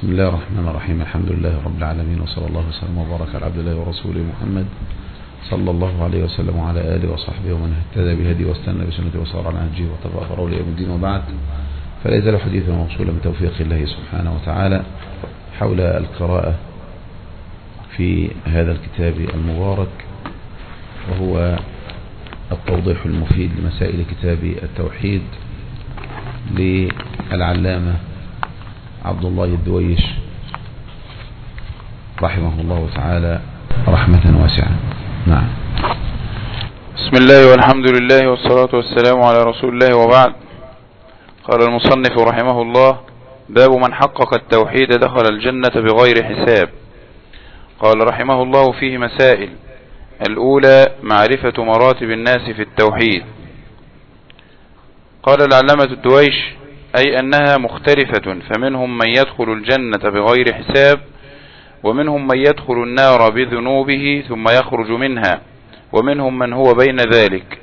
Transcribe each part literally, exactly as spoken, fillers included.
بسم الله الرحمن الرحيم. الحمد لله رب العالمين، وصلى الله وسلم وبارك على عبد الله ورسوله محمد صلى الله عليه وسلم وعلى آله وصحبه ومن اهتدى بهديه واستنى بسنته وصار على نهجه واتبع أثره إلى يوم الدين. وبعد، فلا يزال حديثنا موصولا بتوفيق الله سبحانه وتعالى حول القراءة في هذا الكتاب المبارك، وهو التوضيح المفيد لمسائل كتاب التوحيد للعلامة عبد الله الدويش رحمه الله تعالى رحمة واسعة. نعم. بسم الله والحمد لله والصلاة والسلام على رسول الله، وبعد. قال المصنف رحمه الله: باب من حقق التوحيد دخل الجنة بغير حساب. قال رحمه الله: فيه مسائل. الأولى معرفة مراتب الناس في التوحيد. قال العلامة الدويش: أي أنها مختلفة، فمنهم من يدخل الجنة بغير حساب، ومنهم من يدخل النار بذنوبه ثم يخرج منها، ومنهم من هو بين ذلك.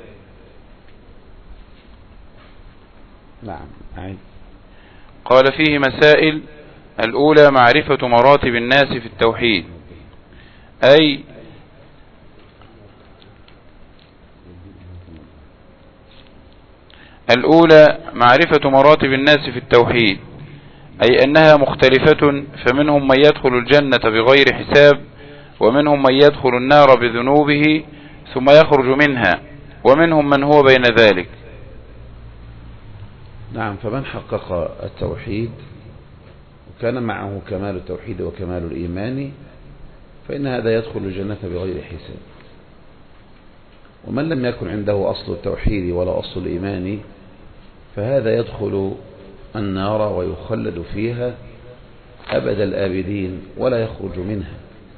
نعم. قال فيه مسائل. الأولى معرفة مراتب الناس في التوحيد، أي الأولى معرفة مراتب الناس في التوحيد أي أنها مختلفة، فمنهم من يدخل الجنة بغير حساب، ومنهم من يدخل النار بذنوبه ثم يخرج منها، ومنهم من هو بين ذلك. نعم. فمن حقق التوحيد وكان معه كمال التوحيد وكمال الإيمان فإن هذا يدخل الجنة بغير حساب، ومن لم يكن عنده أصل التوحيد ولا أصل الإيمان فهذا يدخل النار ويخلد فيها أبد الآبدين ولا يخرج منها.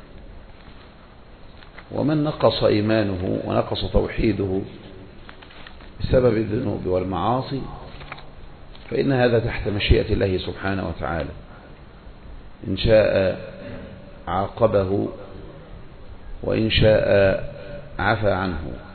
ومن نقص إيمانه ونقص توحيده بسبب الذنوب والمعاصي فإن هذا تحت مشيئة الله سبحانه وتعالى، إن شاء عاقبه وإن شاء عفى عنه،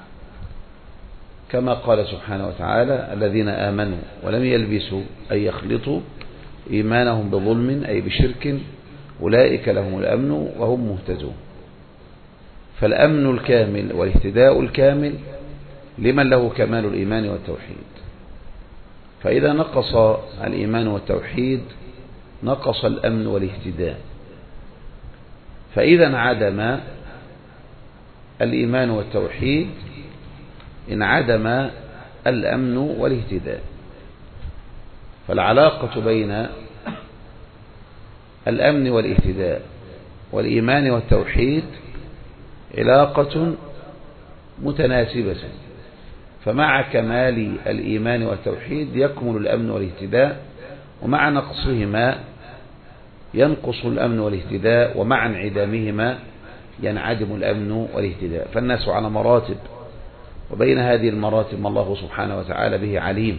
كما قال سبحانه وتعالى: الذين آمنوا ولم يلبسوا أي يخلطوا إيمانهم بظلم أي بشرك أولئك لهم الأمن وهم مهتدون. فالأمن الكامل والاهتداء الكامل لمن له كمال الإيمان والتوحيد. فإذا نقص الإيمان والتوحيد نقص الأمن والاهتداء. فإذا انعدم الإيمان والتوحيد انعدم الأمن والاهتداء. فالعلاقة بين الأمن والاهتداء والإيمان والتوحيد علاقة متناسبة، فمع كمال الإيمان والتوحيد يكمل الأمن والاهتداء، ومع نقصهما ينقص الأمن والاهتداء، ومع انعدامهما ينعدم الأمن والاهتداء. فالناس على مراتب، وبين هذه المراتب الله سبحانه وتعالى به عليم.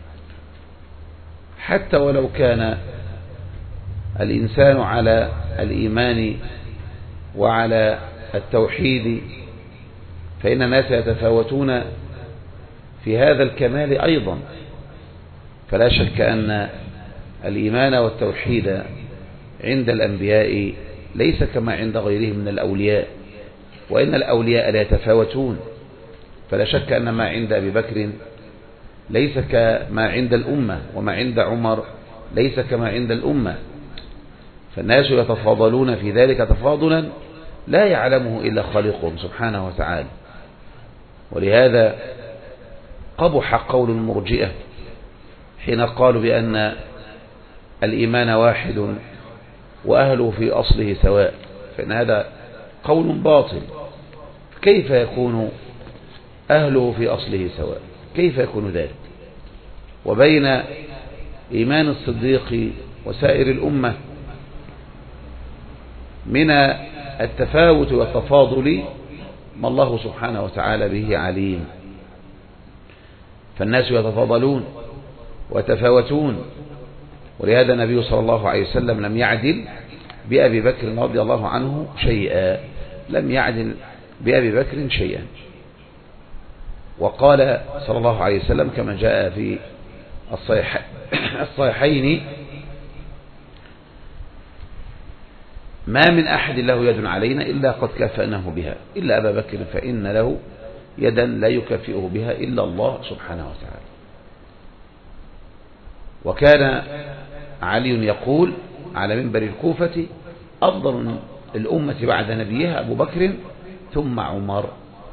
حتى ولو كان الإنسان على الإيمان وعلى التوحيد فإن الناس يتفاوتون في هذا الكمال أيضا. فلا شك أن الإيمان والتوحيد عند الأنبياء ليس كما عند غيرهم من الأولياء، وإن الأولياء لا يتفاوتون. فلا شك أن ما عند أبي بكر ليس كما عند الأمة، وما عند عمر ليس كما عند الأمة. فالناس يتفاضلون في ذلك تفاضلا لا يعلمه إلا خالقهم سبحانه وتعالى. ولهذا قبح قول المرجئة حين قالوا بأن الإيمان واحد وأهله في أصله سواء، فإن هذا قول باطل. كيف يكون أهله في أصله سواء؟ كيف يكون ذلك؟ وبين إيمان الصديق وسائر الأمة من التفاوت والتفاضل ما الله سبحانه وتعالى به عليم. فالناس يتفاضلون ويتفاوتون، ولهذا النبي صلى الله عليه وسلم لم يعدل بأبي بكر رضي الله عنه شيئا، لم يعدل بأبي بكر شيئا. وقال صلى الله عليه وسلم كما جاء في الصحيحين: ما من أحد له يد علينا إلا قد كافأناه بها إلا أبا بكر فإن له يدا لا يكافئه بها إلا الله سبحانه وتعالى. وكان علي يقول على منبر الكوفة أفضل الأمة بعد نبيها أبو بكر ثم عمر.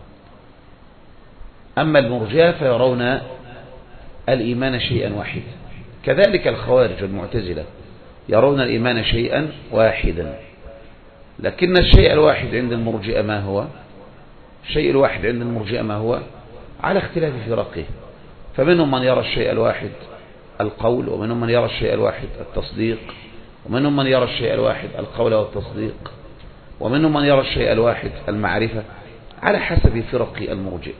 أما المرجئة فيرون الإيمان شيئا واحدا، كذلك الخوارج والمعتزلة يرون الإيمان شيئا واحدا، لكن الشيء الواحد عند المرجئة ما هو؟ الشيء الواحد عند المرجئة ما هو؟ على اختلاف فرقه، فمنهم من يرى الشيء الواحد القول، ومنهم من يرى الشيء الواحد التصديق، ومنهم من يرى الشيء الواحد القول والتصديق، ومنهم من يرى الشيء الواحد المعرفة، على حسب فرق المرجئة.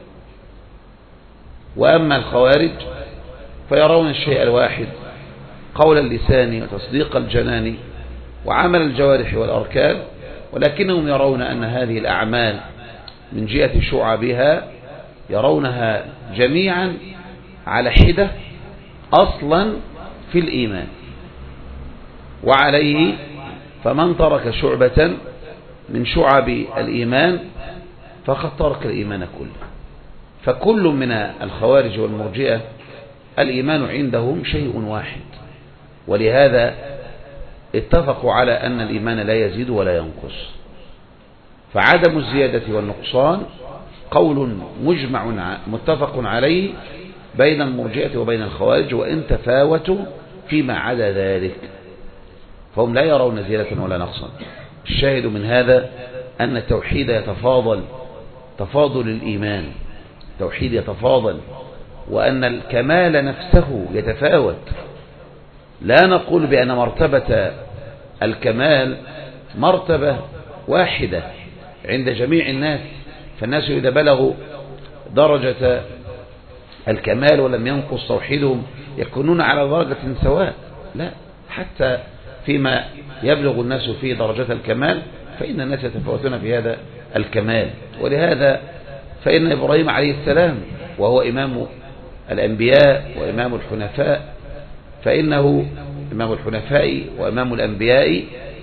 وأما الخوارج فيرون الشيء الواحد قول اللسان وتصديق الجنان وعمل الجوارح والأركان، ولكنهم يرون أن هذه الأعمال من جهة شعبها يرونها جميعا على حدة أصلا في الإيمان، وعليه فمن ترك شعبة من شعب الإيمان فقد ترك الإيمان كله. فكل من الخوارج والمرجئة الإيمان عندهم شيء واحد، ولهذا اتفقوا على أن الإيمان لا يزيد ولا ينقص. فعدم الزيادة والنقصان قول مجمع متفق عليه بين المرجئة وبين الخوارج، وإن تفاوتوا فيما عدا ذلك فهم لا يرون زيادة ولا نقصا. الشاهد من هذا أن التوحيد يتفاضل تفاضل الإيمان، التوحيد يتفاضل، وأن الكمال نفسه يتفاوت. لا نقول بأن مرتبة الكمال مرتبة واحدة عند جميع الناس، فالناس إذا بلغوا درجة الكمال ولم ينقص توحيدهم يكونون على درجة سواء، لا، حتى فيما يبلغ الناس فيه درجة الكمال فإن الناس يتفاوتون في هذا الكمال. ولهذا فإن إبراهيم عليه السلام وهو إمام الأنبياء وإمام الحنفاء، فإنه إمام الحنفاء وإمام الأنبياء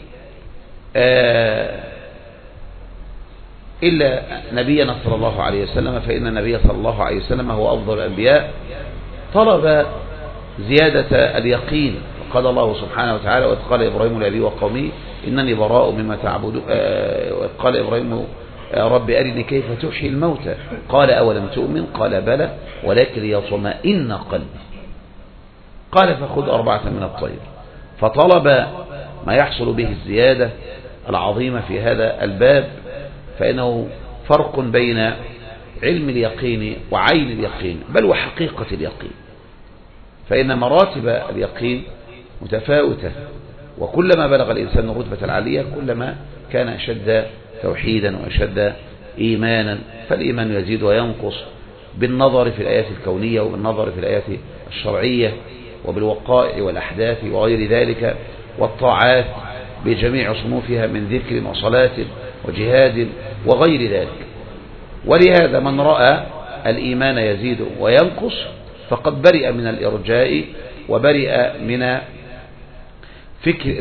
إلا نبينا صلى الله عليه وسلم، فإن النبي صلى الله عليه وسلم هو أفضل الأنبياء، طلب زيادة اليقين. قال الله سبحانه وتعالى: وإذ قال إبراهيم لأبيه وقومه إنني براء مما تعبدون، وإذ قال إبراهيم رب أرني كيف تحيي الموتى قال أولم تؤمن قال بلى ولكن ليطمئن قلبي قال فخذ أربعة من الطير. فطلب ما يحصل به الزيادة العظيمة في هذا الباب، فإنه فرق بين علم اليقين وعين اليقين، بل وحقيقة اليقين، فإن مراتب اليقين متفاوتة، وكلما بلغ الإنسان الرتبة العالية كلما كان أشد توحيدا وأشد إيمانا. فالإيمان يزيد وينقص بالنظر في الآيات الكونية وبالنظر في الآيات الشرعية وبالوقائع والأحداث وغير ذلك، والطاعات بجميع صنوفها من ذكر وصلاة وجهاد وغير ذلك. ولهذا من رأى الإيمان يزيد وينقص فقد برئ من الإرجاء وبرئ من فكر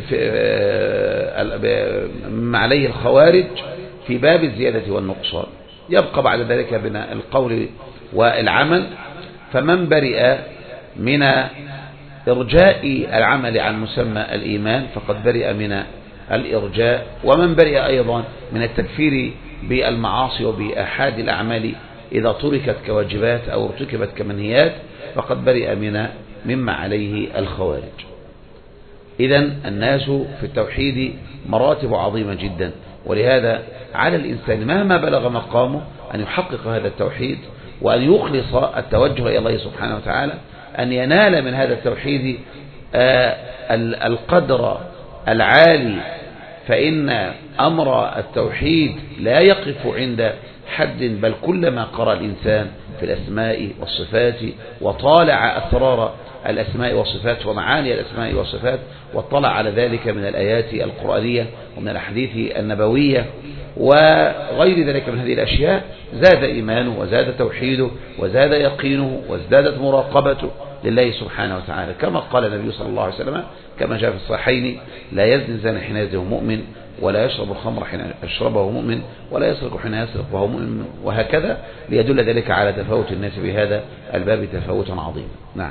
ما عليه الخوارج في باب الزيادة والنقصان. يبقى بعد ذلك بين القول والعمل، فمن برئ من إرجاء العمل عن مسمى الإيمان فقد برئ من الإرجاء، ومن برئ أيضا من التكفير بالمعاصي وبأحاد الأعمال إذا تركت كواجبات أو ارتكبت كمنهيات فقد برئ من مما عليه الخوارج. إذن الناس في التوحيد مراتب عظيمة جدا، ولهذا على الإنسان مهما بلغ مقامه أن يحقق هذا التوحيد وأن يخلص التوجه إلى الله سبحانه وتعالى، أن ينال من هذا التوحيد القدر العالي. فإن أمر التوحيد لا يقف عند حد، بل كلما قرأ الإنسان في الأسماء والصفات وطالع أسرار الأسماء والصفات ومعاني الأسماء والصفات واطلع على ذلك من الآيات القرآنية ومن الأحاديث النبوية وغير ذلك من هذه الأشياء، زاد إيمانه وزاد توحيده وزاد يقينه وازدادت مراقبته لله سبحانه وتعالى، كما قال النبي صلى الله عليه وسلم كما جاء في الصحيحين: لا يزني زاني حين يزني وهو مؤمن، ولا يشرب الخمر حين يشربه وهو مؤمن، ولا يسرق حين يسرق وهو مؤمن، وهكذا، ليدل ذلك على تفاوت الناس بهذا الباب تفاوتا عظيما. نعم.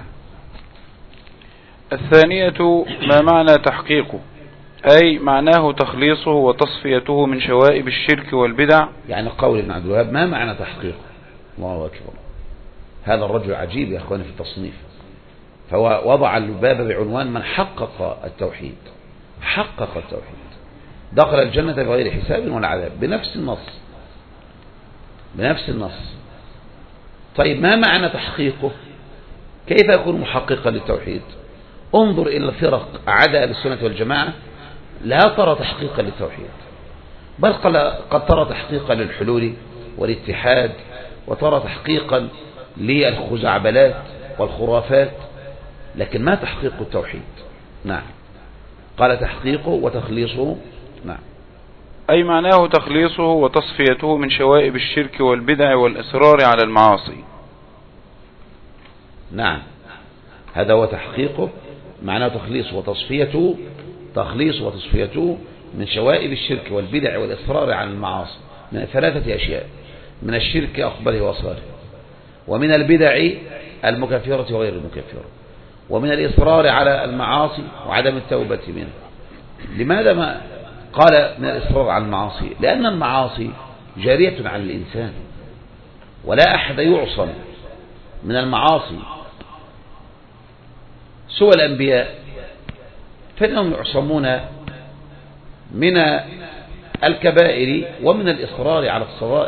الثانية: ما معنى تحقيقه؟ أي معناه تخليصه وتصفيته من شوائب الشرك والبدع. يعني قول ابن عبد الوهاب: ما معنى تحقيقه؟ الله أكبر، هذا الرجل عجيب يا أخواني في التصنيف. فهو وضع الباب بعنوان: من حقق التوحيد. حقق التوحيد دخل الجنة بغير حساب ولا عذاب، بنفس النص، بنفس النص. طيب ما معنى تحقيقه؟ كيف يكون محققا للتوحيد؟ انظر إلى الفرق أعداء السنة والجماعة، لا ترى تحقيقا للتوحيد، بل قد ترى تحقيقا للحلول والاتحاد، وترى تحقيقا للخزعبلات والخرافات، لكن ما تحقيق التوحيد. نعم. قال: تحقيقه وتخليصه. نعم. أي معناه تخليصه وتصفيته من شوائب الشرك والبدع والإصرار على المعاصي. نعم، هذا هو تحقيقه، معناه تخليصه وتصفيته، تخليص وتصفيته من شوائب الشرك والبدع والإصرار على المعاصي، من ثلاثة أشياء: من الشرك أخبره وأصغره، ومن البدع المكفرة وغير المكفرة، ومن الإصرار على المعاصي وعدم التوبة منه. لماذا ما قال من الإصرار على المعاصي؟ لأن المعاصي جارية على الإنسان، ولا أحد يعصم من المعاصي سوى الأنبياء، فإنهم يعصمون من الكبائر ومن الإصرار على الصغائر،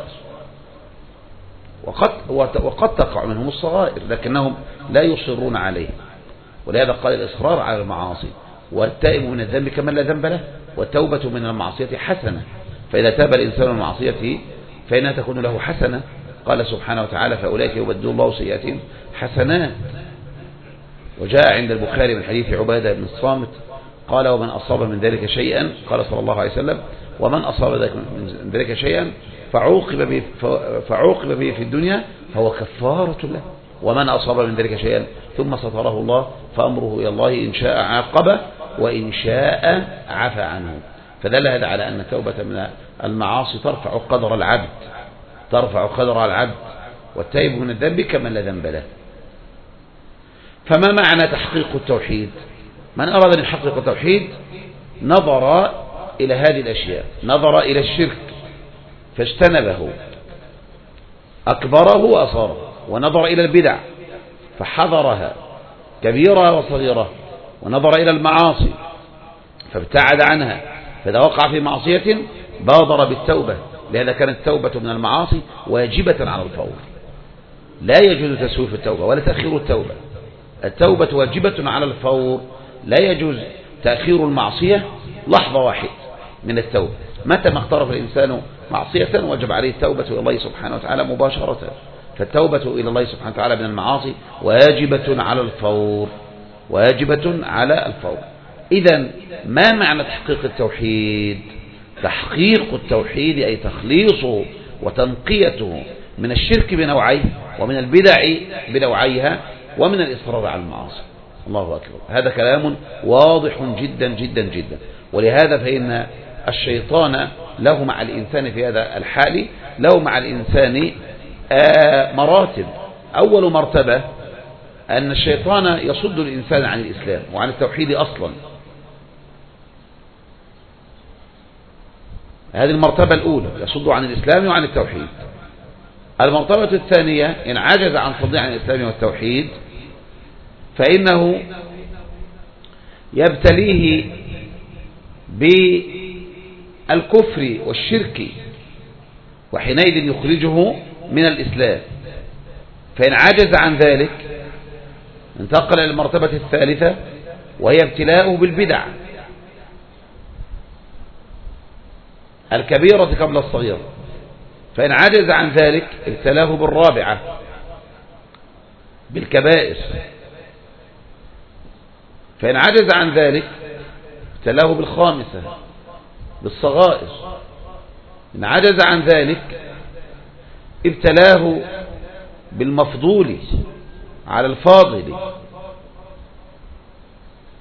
وقد, وقد تقع منهم الصغائر لكنهم لا يصرون عليه. ولهذا قال: الإصرار على المعاصي، والتائب من الذنب كمن لا ذنب له، والتوبة من المعصية حسنة، فإذا تاب الإنسان من معصيته فإنها تكون له حسنة. قال سبحانه وتعالى: فأولئك يبدل الله سيئاتهم حسنات. وجاء عند البخاري من حديث عبادة بن الصامت قال: ومن أصاب من ذلك شيئا، قال صلى الله عليه وسلم: ومن أصاب من ذلك شيئا فعوقب به, فعوقب به في الدنيا فهو كفارة له، ومن أصاب من ذلك شيئا ثم ستره الله فأمره إلى الله، إن شاء عاقبه وإن شاء عفى عنه. فدل هذا على أن التوبة من المعاصي ترفع قدر العبد، ترفع قدر العبد، والتائب من الذنب كمن لا ذنب له. فما معنى تحقيق التوحيد؟ من أراد أن يحقق التوحيد نظر إلى هذه الأشياء، نظر إلى الشرك فاجتنبه أكبره وأصاره، ونظر إلى البدع فحذرها كبيرة وصغيرة، ونظر إلى المعاصي فابتعد عنها، فإذا وقع في معصية بادر بالتوبة. لهذا كانت التوبة من المعاصي واجبة على الفور، لا يجوز تسويف التوبة ولا تأخير التوبة. التوبة واجبة على الفور، لا يجوز تأخير المعصية لحظة واحدة من التوبة. متى ما اقترف الإنسان معصية وجب عليه التوبة إلى الله سبحانه وتعالى مباشرة. فالتوبة إلى الله سبحانه وتعالى من المعاصي واجبة على الفور، واجبة على الفور. إذن ما معنى تحقيق التوحيد؟ تحقيق التوحيد أي تخليصه وتنقيته من الشرك بنوعيه، ومن البدع بنوعيها، ومن الإصرار على المعاصي. الله أكبر، هذا كلام واضح جدا جدا جدا. ولهذا فإن الشيطان له مع الإنسان في هذا الحال له مع الإنسان مراتب. أول مرتبة أن الشيطان يصد الإنسان عن الإسلام وعن التوحيد أصلا، هذه المرتبة الأولى، يصد عن الإسلام وعن التوحيد. المرتبة الثانية إن عجز عن صد عن الإسلام والتوحيد فإنه يبتليه بالكفر والشرك، وحينئذ يخرجه من الإسلام. فإن عجز عن ذلك انتقل إلى المرتبة الثالثة وهي ابتلاؤه بالبدع الكبيرة قبل الصغيرة. فإن عجز عن ذلك ابتلاه بالرابعة بالكبائر. فإن عجز عن ذلك ابتلاه بالخامسة بالصغائر. إن عجز عن ذلك ابتلاه بالمفضول على الفاضل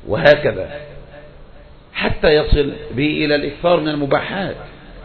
وهكذا حتى يصل به إلى الإكثار من المباحات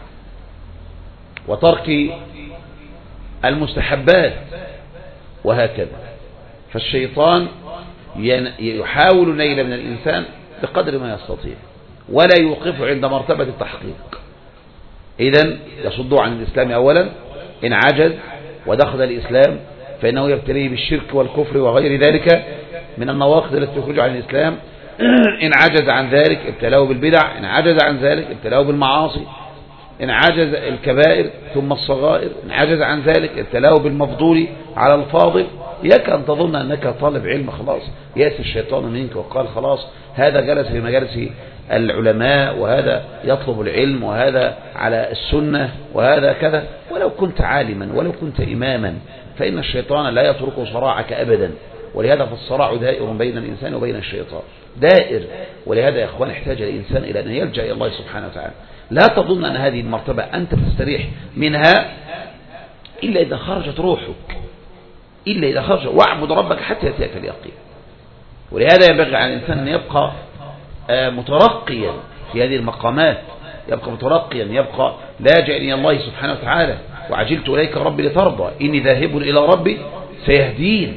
وترك المستحبات وهكذا. فالشيطان يحاول نيل من الإنسان بقدر ما يستطيع ولا يوقف عند مرتبة التحقيق. إذن يصده عن الإسلام أولا، إن عجز ودخل الإسلام فإنه يبتليه بالشرك والكفر وغير ذلك من النواقض التي تخرج عن الإسلام. إن عجز عن ذلك ابتلاه بالبدع، إن عجز عن ذلك ابتلاه بالمعاصي، إن عجز الكبائر ثم الصغائر، إن عجز عن ذلك ابتلاه بالمفضول على الفاضل. إياك أن تظن أنك طالب علم خلاص يأتي الشيطان منك وقال خلاص هذا جلس في مجالس العلماء وهذا يطلب العلم وهذا على السنة وهذا كذا. ولو كنت عالما ولو كنت إماما فإن الشيطان لا يترك صراعك أبدا، ولهذا فالصراع دائر بين الإنسان وبين الشيطان دائر. ولهذا يا أخوان احتاج الإنسان إلى أن يلجأ إلى الله سبحانه وتعالى. لا تظن أن هذه المرتبة أنت تستريح منها إلا إذا خرجت روحك، إلا إذا خرج. واعبد ربك حتى يأتيك اليقين. ولهذا ينبغي على الإنسان أن يبقى مترقيا في هذه المقامات، يبقى مترقيا، يبقى لاجئا إلى الله سبحانه وتعالى. وعجلت إليك ربي لترضى إني ذاهب إلى ربي سيهدين،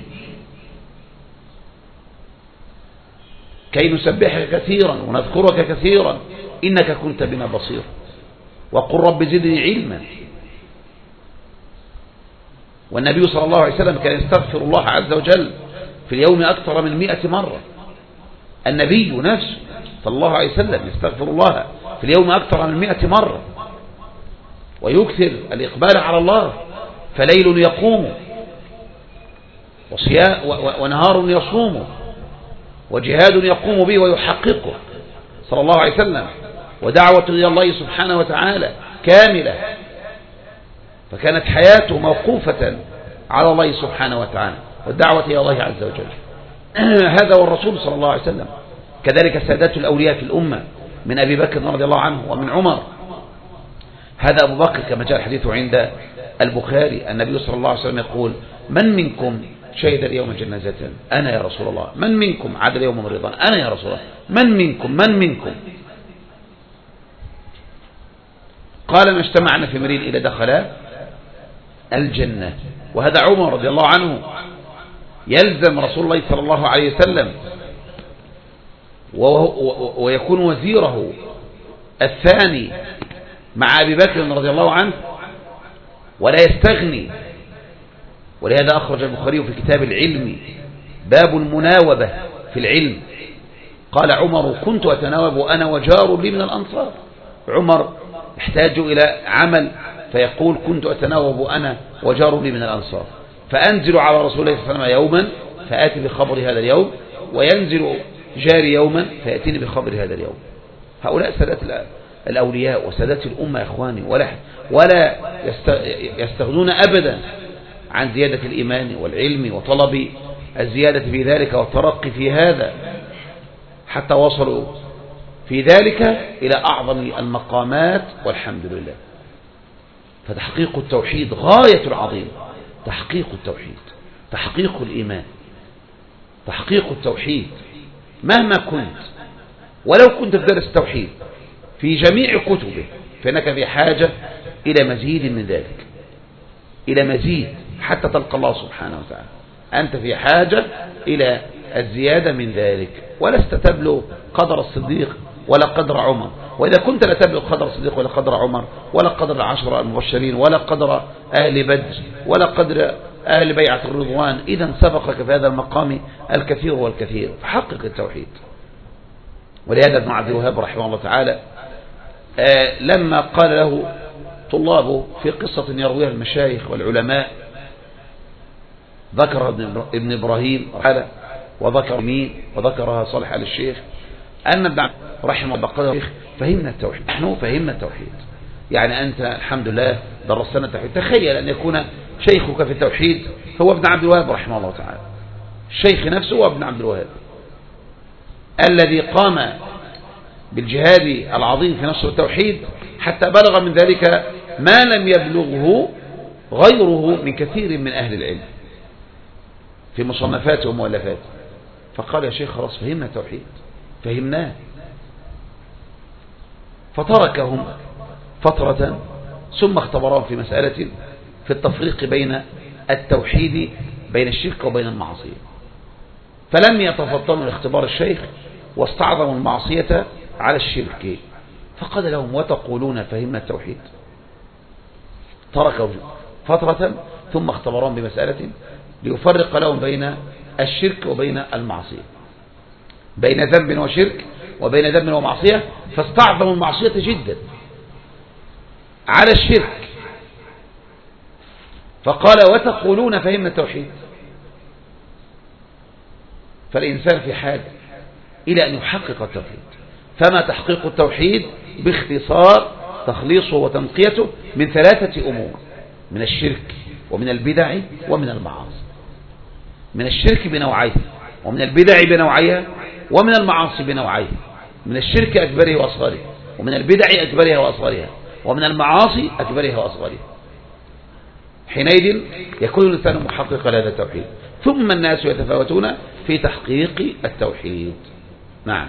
كي نسبحك كثيرا ونذكرك كثيرا إنك كنت بنا بصير. وقل رب زدني علما. والنبي صلى الله عليه وسلم كان يستغفر الله عز وجل في اليوم أكثر من مئة مرة. النبي نفسه صلى الله عليه وسلم يستغفر الله في اليوم أكثر من مئة مرة، ويكثر الإقبال على الله. فليل يقوم ونهار يصوم وجهاد يقوم به ويحققه صلى الله عليه وسلم، ودعوة إلى الله سبحانه وتعالى كاملة. فكانت حياته موقوفة على الله سبحانه وتعالى والدعوة إلى الله عز وجل. هذا والرسول صلى الله عليه وسلم. كذلك سادات الأولياء في الأمة من أبي بكر رضي الله عنه ومن عمر. هذا أبو بكر كما جاء الحديث عند البخاري النبي صلى الله عليه وسلم يقول من منكم شهد اليوم جنازة؟ أنا يا رسول الله. من منكم عاد اليوم مريضا؟ أنا يا رسول الله. من منكم من منكم قال ما اجتمعنا في مريض إلى دخل الجنة. وهذا عمر رضي الله عنه يلزم رسول الله صلى الله عليه وسلم ويكون وزيره الثاني مع أبي بكر رضي الله عنه ولا يستغني. ولهذا أخرج البخاري في كتاب العلم باب المناوبة في العلم. قال عمر كنت أتناوب أنا وجار لي من الأنصار. عمر احتاج إلى عمل فيقول كنت أتناوب أنا وجار لي من الأنصار، فأنزل على رسول الله صلى الله عليه وسلم يوما فآتي بخبر هذا اليوم، وينزل جاري يوما فيأتيني بخبر هذا اليوم. هؤلاء سادات الأولياء وسادات الأمة يا إخواني، ولا, ولا يستغنون أبدا عن زيادة الإيمان والعلم وطلب الزيادة في ذلك والترقي في هذا، حتى وصلوا في ذلك إلى أعظم المقامات والحمد لله. فتحقيق التوحيد غاية العظيم، تحقيق التوحيد، تحقيق الإيمان، تحقيق التوحيد مهما كنت، ولو كنت في درس التوحيد في جميع كتبه فإنك في حاجة إلى مزيد من ذلك، إلى مزيد حتى تلقى الله سبحانه وتعالى. أنت في حاجة إلى الزيادة من ذلك، ولست تبلغ قدر الصديق ولا قدر عمر. وإذا كنت لا تبلغ قدر الصديق ولا قدر عمر ولا قدر العشرة المبشرين ولا قدر أهل بدر ولا قدر أهل بيعة الرضوان، إذا سبقك في هذا المقام الكثير والكثير. فحقق التوحيد. ولهذا ابن عبد الوهاب رحمه الله تعالى آه لما قال له طلابه في قصة يرويها المشايخ والعلماء، ذكر ابن إبراهيم وذكر مين وذكرها صالح آل الشيخ أن ابن رحمه الله قال فهمنا التوحيد، نحن فهمنا التوحيد. يعني أنت الحمد لله درستنا التوحيد. تخيل أن يكون شيخك في التوحيد هو ابن عبد الوهاب رحمه الله تعالى. الشيخ نفسه هو ابن عبد الوهاب الذي قام بالجهاد العظيم في نشر التوحيد حتى بلغ من ذلك ما لم يبلغه غيره من كثير من أهل العلم في مصنفاته ومؤلفاته. فقال يا شيخ خلاص فهمنا التوحيد، فهمناه، فتركهم فترة ثم اختبرهم في مسألة في التفريق بين التوحيد بين الشرك وبين المعصية، فلم يتفطنوا لاختبار الشيخ واستعظموا المعصية على الشرك، فقال لهم وتقولون فهمنا التوحيد. تركوا فترة ثم اختبرهم بمسألة ليفرق لهم بين الشرك وبين المعصية، بين ذنب وشرك وبين ذنب ومعصية، فاستعظموا المعصية جدا على الشرك، فقال وتقولون فهمنا التوحيد. فالإنسان في حاجة إلى أن يحقق التوحيد، فما تحقيق التوحيد؟ باختصار تخليصه وتنقيته من ثلاثة أمور: من الشرك ومن البدع ومن المعاصي. من الشرك بنوعيه، ومن البدع بنوعيها، ومن المعاصي بنوعيها. من الشرك أكبره وأصغره، ومن البدع أكبرها وأصغرها، ومن المعاصي أكبرها وأصغرها. حينئذ يكون الإنسان محققا لهذا التوحيد. ثم الناس يتفاوتون في تحقيق التوحيد. نعم.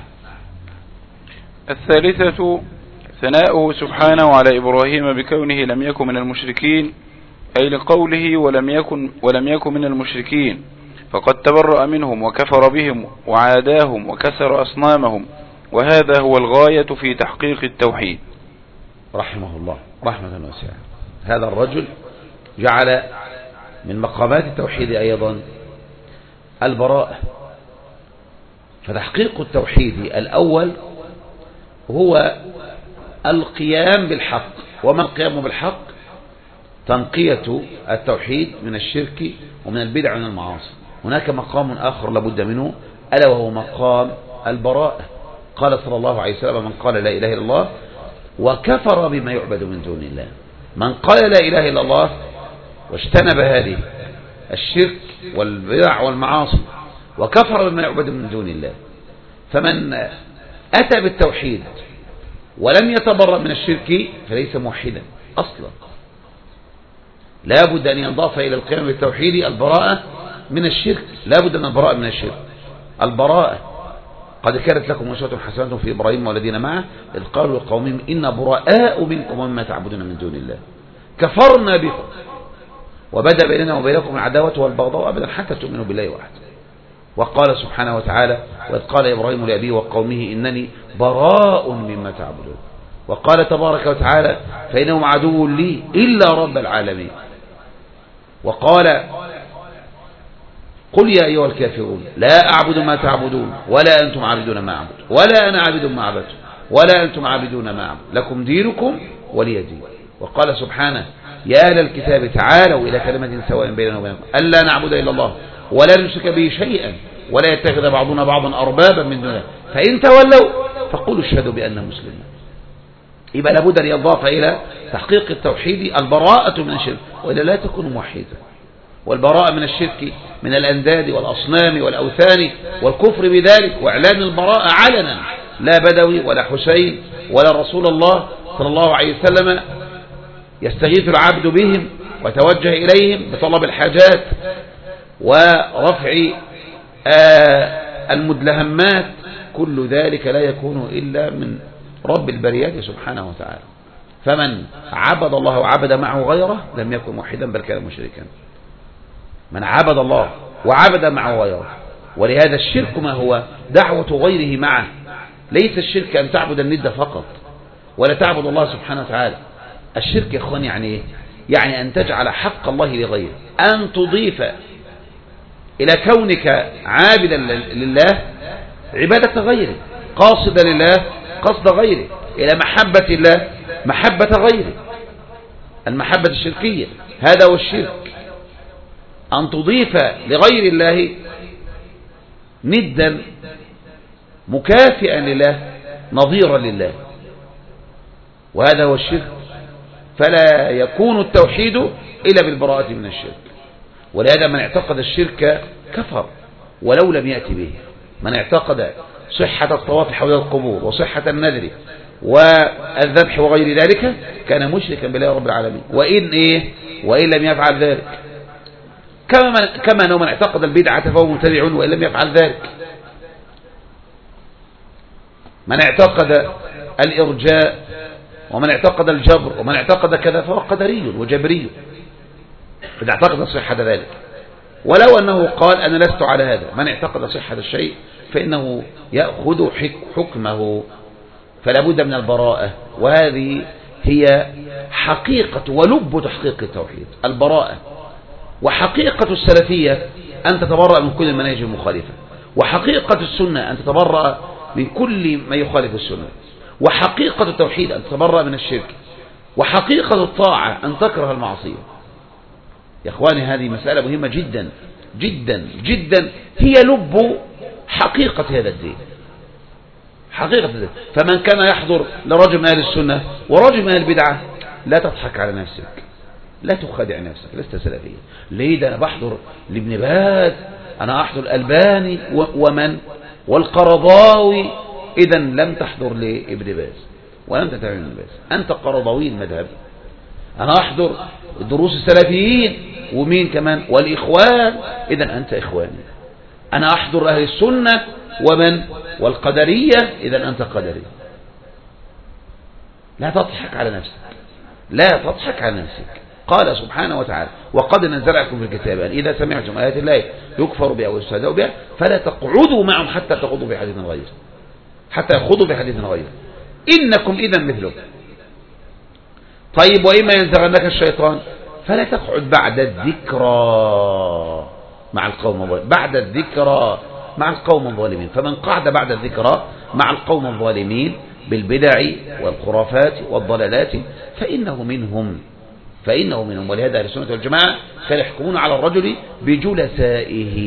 الثالثة ثناؤه سبحانه على إبراهيم بكونه لم يكن من المشركين، أي لقوله ولم يكن, ولم يكن من المشركين، فقد تبرأ منهم وكفر بهم وعاداهم وكسر أصنامهم، وهذا هو الغاية في تحقيق التوحيد. رحمه الله رحمة واسعة. هذا الرجل جعل من مقامات التوحيد أيضا البراءة. فتحقيق التوحيد الأول هو القيام بالحق. وما القيام بالحق؟ تنقية التوحيد من الشرك ومن البدع ومن المعاصي. هناك مقام آخر لابد منه، ألا وهو مقام البراءة. قال صلى الله عليه وسلم: من قال لا إله إلا الله وكفر بما يعبد من دون الله. من قال لا إله إلا الله واجتنب هذه الشرك والبدع والمعاصي وكفر بما يعبد من دون الله، فمن أتى بالتوحيد ولم يتبرأ من الشرك فليس موحدا أصلا. لا بد أن ينضاف إلى القيام بالتوحيد البراءة من الشرك. لا بد من البراءة من الشرك. البراءة: قد كانت لكم أسوة حسنة في إبراهيم والذين معه إذ قالوا لقومهم إنا براء منكم ومما تعبدون من دون الله كفرنا بكم وبدأ بيننا وبينكم العداوة والبغضاء أبدا حتى تؤمنوا بالله وحده. وقال سبحانه وتعالى: وإذ قال إبراهيم لأبيه وقومه إنني براء مما تعبدون. وقال تبارك وتعالى: فإنهم عدو لي إلا رب العالمين. وقال: قل يا أيها الكافرون لا أعبد ما تعبدون ولا أنتم عابدون ما أعبد ولا أنا عابد ما عبدتم ولا أنتم عابدون ما أعبد لكم دينكم ولي دين. وقال سبحانه: يا أهل الكتاب تعالوا إلى كلمة سواء بيننا وبينكم ألا نعبد إلا الله ولا نشرك به شيئا ولا يتخذ بعضنا بعضا أربابا من دونه فإن تولوا فقولوا اشهدوا بأننا مسلمون. يبقى لابد أن يضاف إلى تحقيق التوحيد البراءة من الشرك، وإلا لا تكون موحدا. والبراءة من الشرك من الأنداد والأصنام والأوثان والكفر بذلك، وإعلان البراءة علنا، لا بدوي ولا حسين ولا رسول الله صلى الله عليه وسلم يستغيث العبد بهم وتوجه إليهم بطلب الحاجات ورفع المدلهمات. كل ذلك لا يكون إلا من رب البريات سبحانه وتعالى. فمن عبد الله وعبد معه غيره لم يكن موحدا بل كان مشركا. من عبد الله وعبد معه غيره. ولهذا الشرك ما هو؟ دعوة غيره معه. ليس الشرك أن تعبد الند فقط ولا تعبد الله سبحانه وتعالى. الشرك يا اخوان يعني ايه؟ يعني أن تجعل حق الله لغيره، أن تضيف إلى كونك عابدا لله عبادة غيره، قاصدا لله قصد غيره، إلى محبة الله محبة غيره، المحبة الشركية. هذا هو الشرك، أن تضيف لغير الله ندا مكافئا لله نظيرا لله، وهذا هو الشرك. فلا يكون التوحيد إلا بالبراءة من الشرك. ولهذا من اعتقد الشرك كفر ولو لم يأتي به. من اعتقد صحة الطواف حول القبور وصحة النذر والذبح وغير ذلك كان مشركا بالله رب العالمين، وإن إيه وإن لم يفعل ذلك. كما من كما أنه من اعتقد البدعة فهو متبع وإن لم يفعل ذلك. من اعتقد الإرجاء ومن اعتقد الجبر ومن اعتقد كذا فهو قدري وجبري، إذا اعتقد صحة ذلك. ولو أنه قال أنا لست على هذا، من اعتقد صحة الشيء فإنه يأخذ حكمه، فلا بد من البراءة، وهذه هي حقيقة ولب تحقيق التوحيد، البراءة. وحقيقة السلفية أن تتبرأ من كل المناهج المخالفة، وحقيقة السنة أن تتبرأ من كل ما يخالف السنة، وحقيقة التوحيد أن تتبرأ من الشرك، وحقيقة الطاعة أن تكره المعصية. يا إخواني هذه مسألة مهمة جدا جدا جدا، هي لب حقيقة هذا الدين، حقيقة الدين. فمن كان يحضر لرجل من أهل السنة ورجل من أهل البدعة لا تضحك على نفسك، لا تخدع نفسك، لست سلفيا. ليه؟ ده أنا بحضر لابن باز، أنا أحضر الألباني ومن والقرضاوي. إذا لم تحضر لابن باز ولم تتبع ابن باز، أنت قرضاوي المذهب. أنا أحضر دروس السلفيين ومين كمان والإخوان، إذا أنت إخواني. أنا أحضر أهل السنة ومن والقدرية، إذا أنت قدري. لا تضحك على نفسك، لا تضحك على نفسك. قال سبحانه وتعالى وقد نزل عليكم في الكتاب أن إذا سمعتم آيات الله يكفر بها ويستهزأ بها فلا تقعدوا معهم حتى تخوضوا بحديث غيره، حتى يخوضوا بحديث غيره إنكم إذا مثلهم. طيب وإما ينزغنك الشيطان فلا تقعد بعد الذكرى مع القوم الظالمين، بعد الذكرى مع القوم الظالمين. فمن قعد بعد الذكرى مع القوم الظالمين بالبدع والخرافات والضلالات فإنه منهم، فإنه منهم. ولهذا أهل السنة والجماعة كانوا يحكمون على الرجل بجلسائه،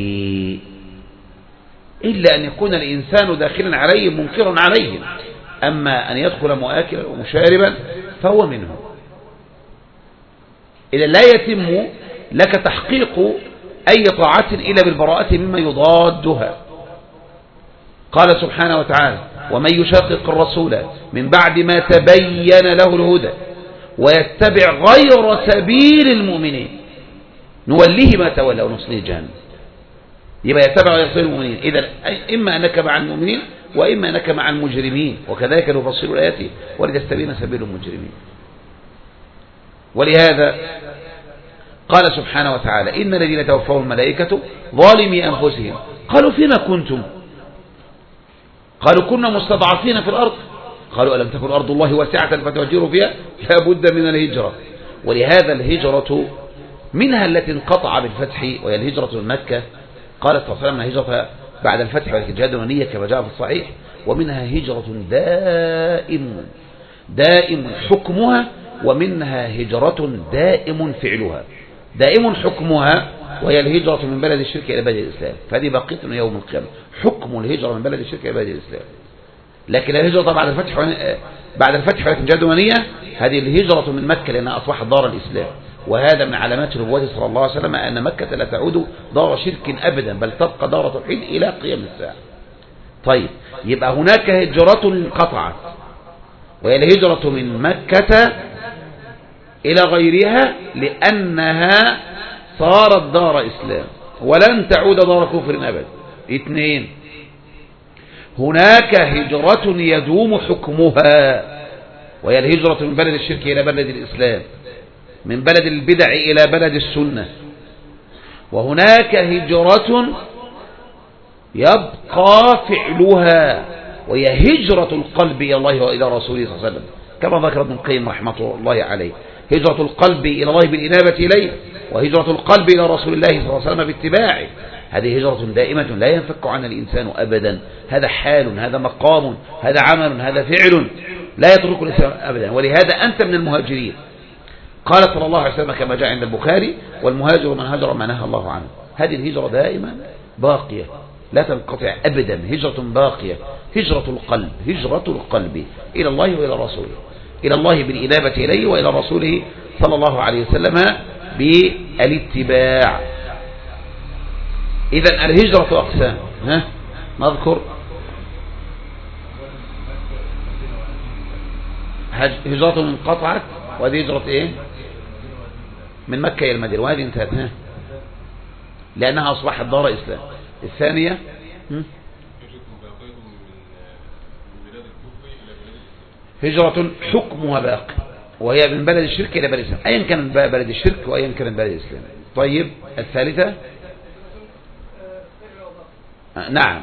إلا أن يكون الإنسان داخلا عليهم منكرا عليهم، أما أن يدخل مؤكلا ومشاربا فهو منهم. إذا لا يتم لك تحقيق أي طاعة إلا بالبراءة مما يضادها. قال سبحانه وتعالى ومن يشاقق الرسول من بعد ما تبين له الهدى ويتبع غير سبيل المؤمنين نوليه ما تولى ونصليه جهنم. يبقى يتبع غير سبيل المؤمنين، إذا إما أنك مع المؤمنين وإما أنك مع المجرمين، وكذلك نفصل الآيات ولتستبين سبيل المجرمين. ولهذا قال سبحانه وتعالى إن الذين توفوا الملائكة ظالمي أنفسهم قالوا فيما كنتم؟ قالوا كنا مستضعفين في الأرض. قالوا ألم تكن أرض الله واسعة فتهجروا فيها؟ لا بد من الهجرة. ولهذا الهجرة منها التي انقطع بالفتح وهي الهجرة من مكة، قالت صلى الله عليه وسلم هجرة بعد الفتح ولكن جهاد ونية كما جاء في الصحيح. ومنها هجرة دائم دائم حكمها، ومنها هجرة دائم فعلها. دائم حكمها وهي الهجرة من بلد الشرك إلى بلد الإسلام، فهذه بقية يوم القيامة، حكم الهجرة من بلد الشرك إلى بلد الإسلام. لكن الهجرة بعد الفتح بعد الفتح ولكن جهاد ونية هذه الهجرة من مكة لأنها أصبحت دار الإسلام، وهذا من علامات نبوته صلى الله عليه وسلم أن مكة لا تعود دار شرك أبدا بل تبقى دار توحيد إلى قيام الساعة. طيب يبقى هناك هجرة انقطعت وهي الهجرة من مكة إلى غيرها لأنها صارت دار إسلام ولن تعود دار كفر أبدا. اثنين هناك هجرة يدوم حكمها وهي الهجرة من بلد الشرك إلى بلد الإسلام، من بلد البدع إلى بلد السنة. وهناك هجرة يبقى فعلها وهي هجرة القلب إلى الله وإلى رسوله صلى الله عليه وسلم، كما ذكر ابن القيم رحمة الله عليه. هجرة القلب إلى الله بالإنابة إليه، وهجرة القلب إلى رسول الله صلى الله عليه وسلم باتباعه. هذه هجرة دائمة لا ينفك عنها الإنسان أبدا، هذا حال، هذا مقام، هذا عمل، هذا فعل لا يترك الإنسان أبدا. ولهذا أنت من المهاجرين. قال صلى الله عليه وسلم كما جاء عند البخاري والمهاجر من هاجر ما نهى الله عنه. هذه الهجرة دائما باقية لا تنقطع أبدا، هجرة باقية، هجرة القلب، هجرة القلب إلى الله وإلى رسوله، إلى الله بالإنابة إليه وإلى رسوله صلى الله عليه وسلم بالاتباع. إذن الهجرة أقسام، ها نذكر هجرة انقطعت وهذه هجرة إيه من مكة إلى المدينة وهذه انتهت ها لأنها أصبحت دار إسلام. الثانية هجرة حكمها باقي، وهي من بلد الشرك إلى بلد الإسلام، أيا كان بلد الشرك وأيا كان بلد الإسلام. طيب الثالثة، نعم،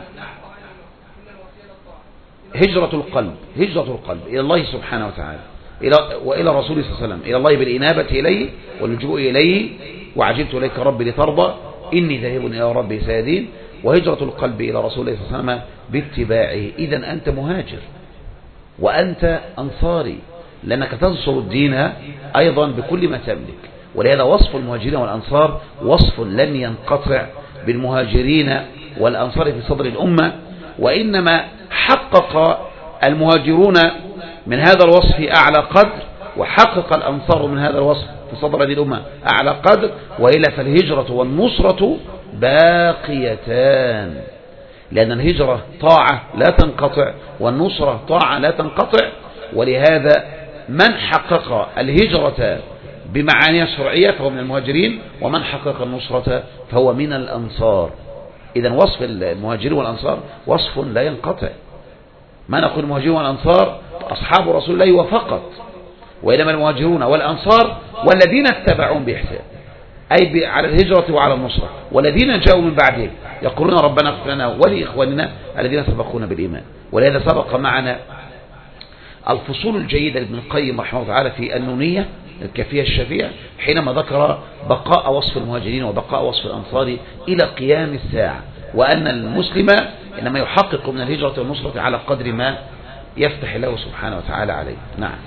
هجرة القلب، هجرة القلب إلى الله سبحانه وتعالى إلى وإلى رسوله صلى الله عليه وسلم، إلى الله بالإنابة إليه واللجوء إليه، وعجلت إليك ربي لترضى إني ذاهب إلى ربي سيهدين. وهجرة القلب إلى رسول الله صلى الله عليه وسلم باتباعه. إذن أنت مهاجر وأنت أنصاري، لأنك تنصر الدين أيضا بكل ما تملك. ولهذا وصف المهاجرين والأنصار وصف لن ينقطع بالمهاجرين والأنصار في صدر الأمة، وإنما حقق المهاجرون من هذا الوصف أعلى قدر، وحقق الأنصار من هذا الوصف في صدر هذه الأمة أعلى قدر. وإلا فالهجرة والنصرة باقيتان، لأن الهجرة طاعة لا تنقطع والنصرة طاعة لا تنقطع. ولهذا من حقق الهجرة بمعانيها الشرعية فهو من المهاجرين، ومن حقق النصرة فهو من الأنصار. إذن وصف المهاجرين والأنصار وصف لا ينقطع. ما نقول المهاجرين والأنصار أصحاب رسول الله وفقط، وإنما المهاجرون والأنصار والذين اتبعون بإحسان، أي على الهجرة وعلى النصرة، والذين جاءوا من بعدهم يقولون ربنا اغفر لنا ولإخواننا الذين سبقونا بالإيمان. ولهذا سبق معنا الفصول الجيدة لابن القيم رحمه الله تعالى في النونية الكافية الشافية، حينما ذكر بقاء وصف المهاجرين وبقاء وصف الأنصار إلى قيام الساعة، وأن المسلم إنما يحقق من الهجرة والنصرة على قدر ما يفتح الله سبحانه وتعالى عليه. نعم.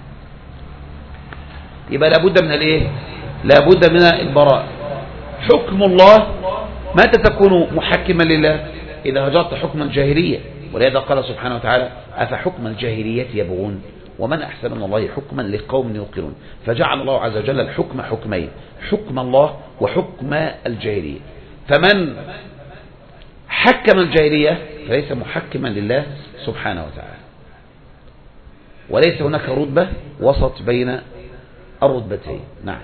يبقى لابد من الايه؟ لابد من البراء. حكم الله متى تكون محكما لله؟ إذا هجرت حكم الجاهلية. ولهذا قال سبحانه وتعالى أفحكم الجاهلية يبغون ومن أحسن من الله حكما لقوم يوقنون. فجعل الله عز وجل الحكم حكمين، حكم الله وحكم الجاهلية. فمن حكم الجاهلية فليس محكما لله سبحانه وتعالى، وليس هناك رتبة وسط بين الرتبتين. نعم.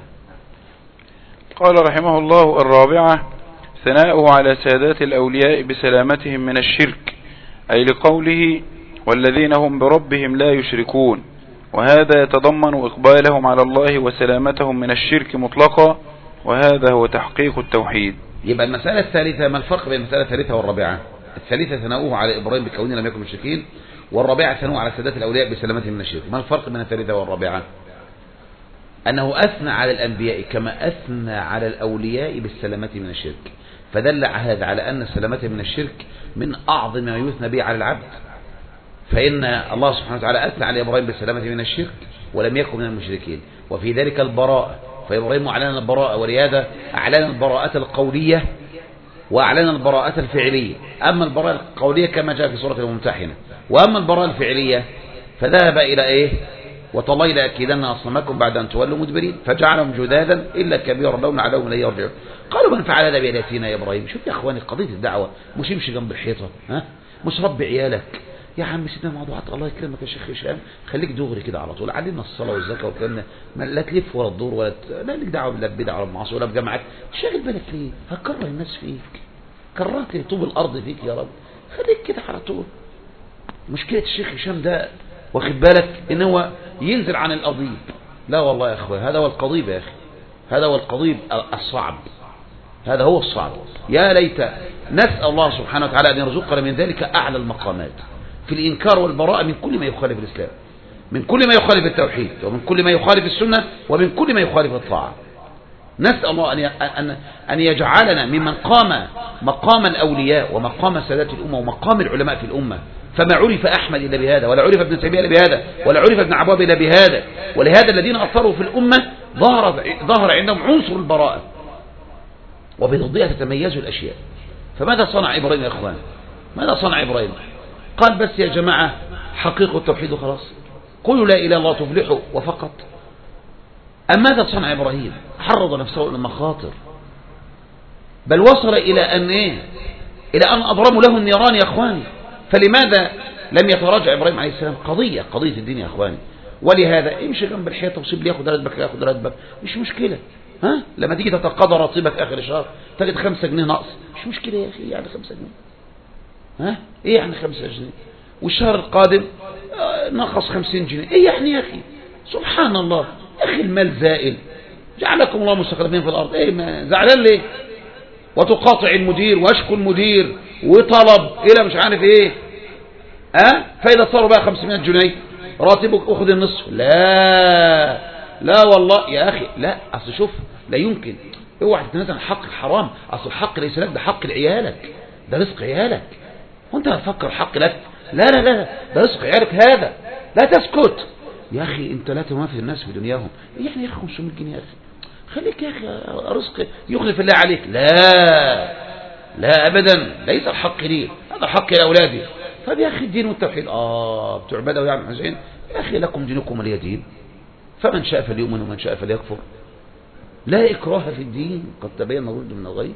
قال رحمه الله: الرابعة ثناؤه على سادات الأولياء بسلامتهم من الشرك، أي لقوله: والذين هم بربهم لا يشركون، وهذا يتضمن إقبالهم على الله وسلامتهم من الشرك مطلقا، وهذا هو تحقيق التوحيد. يبقى المسألة الثالثة، ما الفرق بين المسألة الثالثة والرابعة؟ الثالثة ثناؤه على إبراهيم بكونه لم يكن مشركين، والرابعة ثناؤه على سادات الأولياء بسلامتهم من الشرك. ما الفرق بين الثالثة والرابعة؟ أنه أثنى على الأنبياء كما أثنى على الأولياء بالسلامة من الشرك، فدل هذا على أن السلامة من الشرك من أعظم ما يثنى به على العبد. فإن الله سبحانه وتعالى أثنى على إبراهيم بالسلامة من الشرك ولم يكن من المشركين، وفي ذلك البراءة، فإبراهيم أعلن البراءة، ولهذا أعلن البراءة القولية وأعلن البراءة الفعلية. أما البراءة القولية كما جاء في سورة الممتحنة، وأما البراءة الفعلية فذهب إلى إيه؟ وتالله لأكيدن أصنامكم بعد أن تولوا مدبرين، فجعلهم جدادا إلا كبيرا لهم لعلهم إليه يرجعون. قالوا من فعل هذا بآلهتنا يا إبراهيم؟ شوف يا إخواني قضية الدعوة، مش يمشي جنب الحيطة، ها؟ مش ربي عيالك يا عم سيدنا موضوعات، الله يكرمك يا شيخ هشام، خليك دغري كده على طول، علمنا الصلاة والزكاة والكلام ده، لا تلف ولا تدور ولا ت... لا لك دعوة بالله بدعة ولا بمعصية ولا بجماعات، شاغل بالك ليه؟ هكره الناس فيك، كرهت طوب الأرض فيك يا رب، خليك كده على طول. مشكلة الشيخ هشام ده واخد بالك ان هو ينزل عن القضيب، لا والله يا اخوان هذا هو القضيب يا اخي، هذا هو القضيب الصعب، هذا هو الصعب. يا ليت نسأل الله سبحانه وتعالى أن يرزقنا من ذلك أعلى المقامات في الإنكار والبراءة من كل ما يخالف الإسلام، من كل ما يخالف التوحيد، ومن كل ما يخالف السنة، ومن كل ما يخالف الطاعة. نسأل الله أن أن أن يجعلنا ممن قام مقام الأولياء ومقام سادات الأمة ومقام العلماء في الأمة. فما عرف أحمد إلا بهذا، ولا عرف ابن تيمية إلا بهذا، ولا عرف ابن عباد إلا بهذا. ولهذا الذين أثروا في الأمة ظهر ظهر عندهم عنصر البراءة، وبضدها تتميز الأشياء. فماذا صنع إبراهيم يا إخوان؟ ماذا صنع إبراهيم؟ قال بس يا جماعة حقيقة التوحيد وخلاص، قولوا لا إله إلا الله تفلحوا وفقط. أم ماذا صنع إبراهيم؟ حرض نفسه إلى المخاطر، بل وصل إلى أن إيه؟ إلى أن أضرموا له النيران يا إخواني. فلماذا لم يتراجع إبراهيم عليه السلام؟ قضية قضية الدين يا إخواني. ولهذا امشي جنب الحيطة وسيب لي ياخد راتبك ياخد راتبك، مش مشكلة. ها لما تيجي تتقاضى راتبك آخر الشهر تجد خمسة جنيه نقص، مش مشكلة يا أخي، يعني خمسة جنيه، ها إيه يعني خمسة جنيه؟ والشهر القادم نقص خمسين جنيه، ايه يعني يا اخي؟ سبحان الله يا اخي، المال زائل، جعلكم الله مستخلفين في الارض، ايه ما زعلان ليه؟ وتقاطع المدير واشكو المدير وطلب الى مش عارف ايه، ها أه؟ فاذا صاروا بقى خمسمائة جنيه راتبك اخذ النصف. لا لا والله يا اخي، لا اصل شوف، لا يمكن اوعى تتنازل عن حق الحرام. اصل الحق ليس لك، ده حق لعيالك، ده رزق عيالك، وانت هتفكر حق لك؟ لا لا لا، ده رزق عيالك هذا، لا تسكت يا اخي. انت لا تماثل الناس في دنياهم، يعني يا اخي خمسمائة جنيه يا اخي، خليك يا اخي رزق يخلف الله عليك. لا لا ابدا، ليس الحق لي، هذا حق لاولادي. طب يا اخي الدين والتوحيد، اه بتوع بدوي يا حسين، يا اخي لكم دينكم ولي دين، فمن شاء فليؤمن ومن شاء فليكفر، لا إكراه في الدين، قد تبين الرشد من الغي.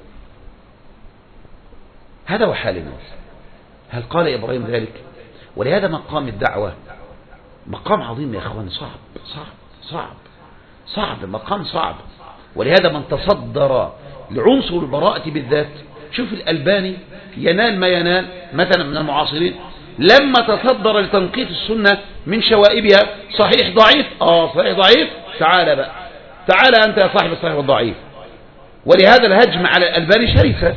هذا هو حال الناس. هل قال إبراهيم ذلك؟ ولهذا مقام الدعوة مقام عظيم يا أخوان، صعب صعب صعب صعب، مقام صعب. ولهذا من تصدر لعنصر البراءة بالذات، شوف الألباني ينال ما ينال مثلا من المعاصرين، لما تصدر لتنقيط السنة من شوائبها، صحيح ضعيف، آه صحيح ضعيف، تعال بقى تعالى أنت يا صاحب الصحيح والضعيف. ولهذا الهجم على الألباني شريفة.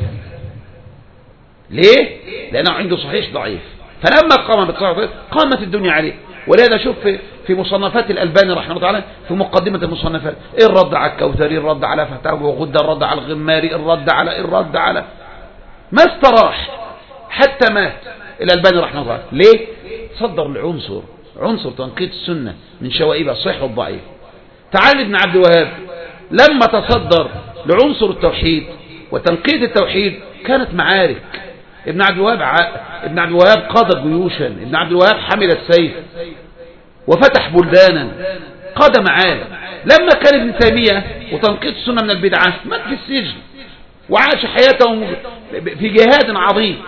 ليه؟ لأنه عنده صحيح ضعيف، فلما قام بالصحيح قامت الدنيا عليه. ولهذا شوف في مصنفات الألباني رحمه الله تعالى، في مقدمة المصنفات، الرد على الكوثري، الرد على فتاوى وغدة، الرد على الغماري، الرد على الرد على ما استراح حتى مات الألباني رحمه الله. ليه؟ صدر العنصر عنصر تنقيط السنة من شوائبها الصحيح والضعيف. تعال ابن عبد الوهاب لما تصدر لعنصر التوحيد وتنقيط التوحيد، كانت معارك. ابن عبد الوهاب ع... ابن عبد الوهاب قاد جيوشا، ابن عبد الوهاب حمل السيف وفتح بلدانا، قاد معارك. لما كان ابن تيمية وتنقيط السنة من البدعة مات في السجن وعاش حياته في جهاد عظيم.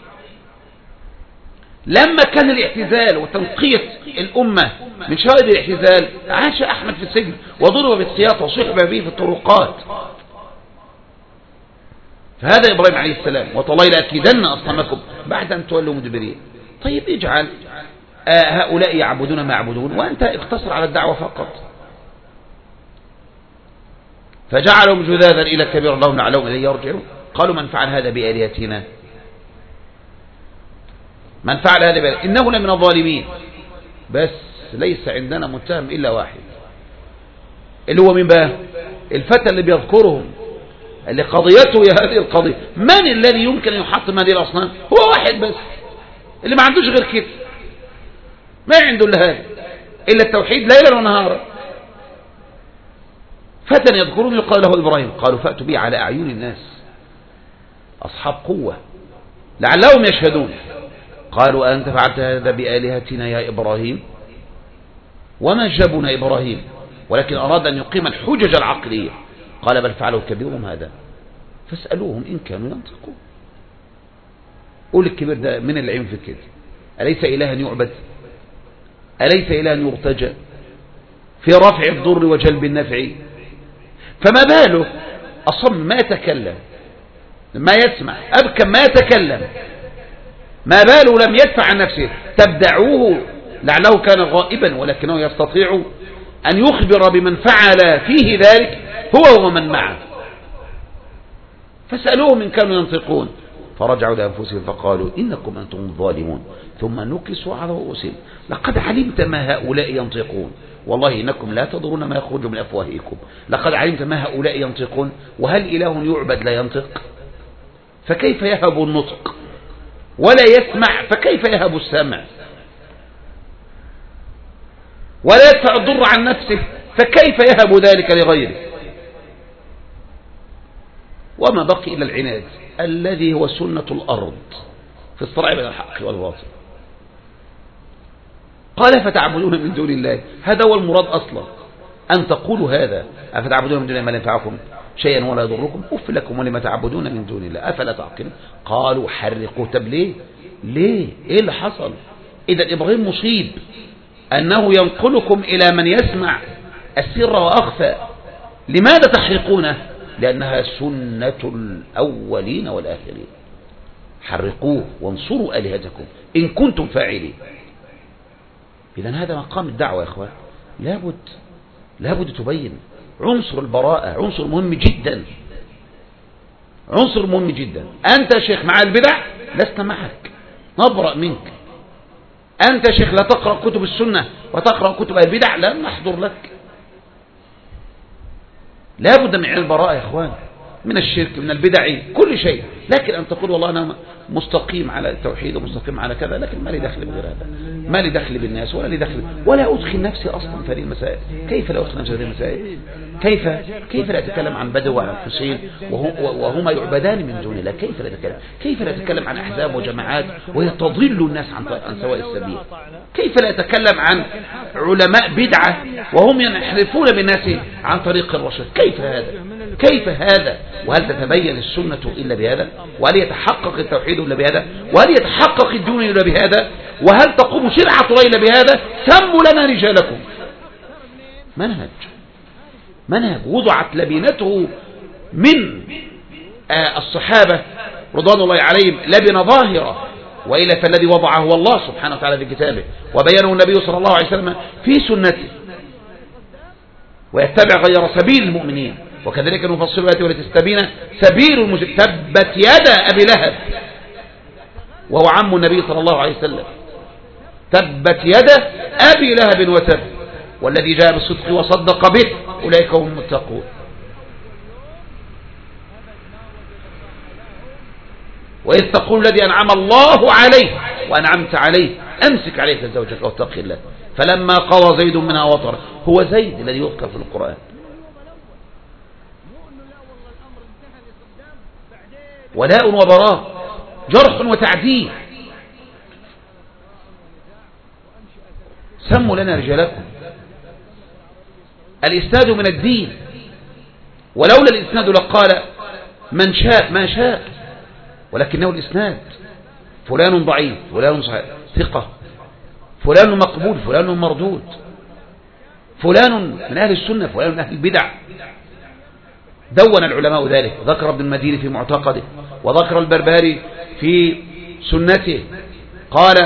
لما كان الاعتزال وتنقيط الأمة من شوائب الاعتزال، عاش أحمد في السجن وضرب بالسياط وصحب به في الطرقات. فهذا إبراهيم عليه السلام، وتالله لأكيدن أصنامكم بعد أن تولوا مدبرين. طيب اجعل آه هؤلاء يعبدون ما يعبدون وأنت اقتصر على الدعوة فقط. فجعلهم جذاذا إلى كبير لهم لعلهم إليه يرجعون. قالوا من فعل هذا بآلهتنا، من فعل هذا بآلهتنا إنه لمن الظالمين. بس ليس عندنا متهم إلا واحد، اللي هو من بقى الفتى اللي بيذكرهم، اللي قضيته هي هذه القضية. من الذي يمكن أن يحطم هذه الأصنام؟ هو واحد بس اللي ما عندوش غير كده، ما عنده إلا هذا، إلا التوحيد ليلا ونهارا. فتى يذكرون يقال له إبراهيم، قالوا فأتوا به على أعين الناس، أصحاب قوة لعلهم يشهدون. قالوا أنت فعلت هذا بآلهتنا يا إبراهيم؟ وما جابنا إبراهيم ولكن أراد أن يقيم الحجج العقلية. قال بل فعلوا كبيرهم هذا فاسألوهم إن كانوا ينطقون. قول الكبير ده من العلم في كده، أليس إلها يعبد؟ أليس إلها يرتجى في رفع الضر وجلب النفع؟ فما باله أصم ما يتكلم، ما يسمع، أبكم ما يتكلم، ما باله لم يدفع عن نفسه. تبدعوه لعله كان غائبا ولكنه يستطيع أن يخبر بمن فعل فيه ذلك هو ومن معه. فسألوهم إن كانوا ينطقون فرجعوا لأنفسهم فقالوا إنكم أنتم الظالمون ثم نكسوا على رؤوسهم لقد علمت ما هؤلاء ينطقون والله إنكم لا تضرون ما يخرج من أفواهكم لقد علمت ما هؤلاء ينطقون وهل إله يعبد لا ينطق؟ فكيف يهب النطق؟ ولا يسمع فكيف يهب السمع؟ ولا يدفع الضر عن نفسه فكيف يهب ذلك لغيره؟ وما بقي إلا العناد الذي هو سنة الأرض في الصراع بين الحق والباطل. قال فتعبدون من دون الله، هذا هو المراد أصلا أن تقولوا هذا، أفتعبدون من دون الله ما لا ينفعكم شيئا ولا يضركم أف لكم ولما تعبدون من دون الله أفلا تعقلون. قالوا حرقوا. طب ليه ليه إيه اللي حصل؟ إذا إبراهيم مصيب أنه ينقلكم إلى من يسمع السر وأخفى. لماذا تحرقونه؟ لأنها سنة الأولين والآخرين. حرقوه وانصروا آلهتكم إن كنتم فاعلين. إذن هذا مقام الدعوة يا إخوان، لابد لابد تبين عنصر البراءة، عنصر مهم جدا، عنصر مهم جدا. أنت شيخ مع البدع لسنا معك، نبرأ منك. أنت شيخ لا تقرأ كتب السنة وتقرأ كتب البدع، لا نحضر لك. لابد من البراءة يا إخوان، من الشرك، من البدع، كل شيء. لكن أن تقول والله أنا مستقيم على التوحيد ومستقيم على كذا، لكن ما لي دخل بغير هذا، ما لي دخل بالناس ولا لي دخل، ولا أدخل نفسي أصلا في هذه المسائل. كيف لا أدخل نفسي في هذه المسائل؟ كيف كيف لا أتكلم عن بدو وعن حسين وهما يعبدان من دون الله؟ كيف لا أتكلم؟ كيف لا أتكلم عن أحزاب وجماعات وهي تضل الناس عن عن سواء السبيل؟ كيف لا أتكلم عن علماء بدعة وهم ينحرفون بالناس عن طريق الرشد؟ كيف هذا؟ كيف هذا؟ وهل تتبين السنة إلا بهذا؟ وهل يتحقق التوحيد إلا بهذا؟ وهل يتحقق الدين إلا بهذا؟ وهل تقوم شرعة الله إلا بهذا؟ سموا لنا رجالكم. منهج منهج وضعت لبنته من الصحابة رضوان الله عليهم، لبنة ظاهرة، وإلا فالذي وضعه هو الله سبحانه وتعالى في كتابه، وبينه النبي صلى الله عليه وسلم في سنته، ويتبع غير سبيل المؤمنين. وكذلك نفصل الآيات ولتستبين سبيل المجرمين. تبت يدا أبي لهب، وهو عم النبي صلى الله عليه وسلم. تبت يدا أبي لهب وتب، والذي جاء بالصدق وصدق به أولئك هم المتقون. وإذ تقول الذي أنعم الله عليه وأنعمت عليه أمسك عليك زوجك واتق الله، فلما قضى زيد منها وطرا. هو زيد الذي يذكر في القرآن، ولاء وبراء، جرح وتعديل. سموا لنا رجالكم. الإسناد من الدين، ولولا الإسناد لقال من شاء ما شاء، ولكنه الإسناد. فلان ضعيف، فلان صحيح، ثقة، فلان مقبول، فلان مردود، فلان من أهل السنة، فلان من أهل البدع. دون العلماء ذلك، ذكر ابن المديني في معتقده، وذكر البربهاري في سنته. قال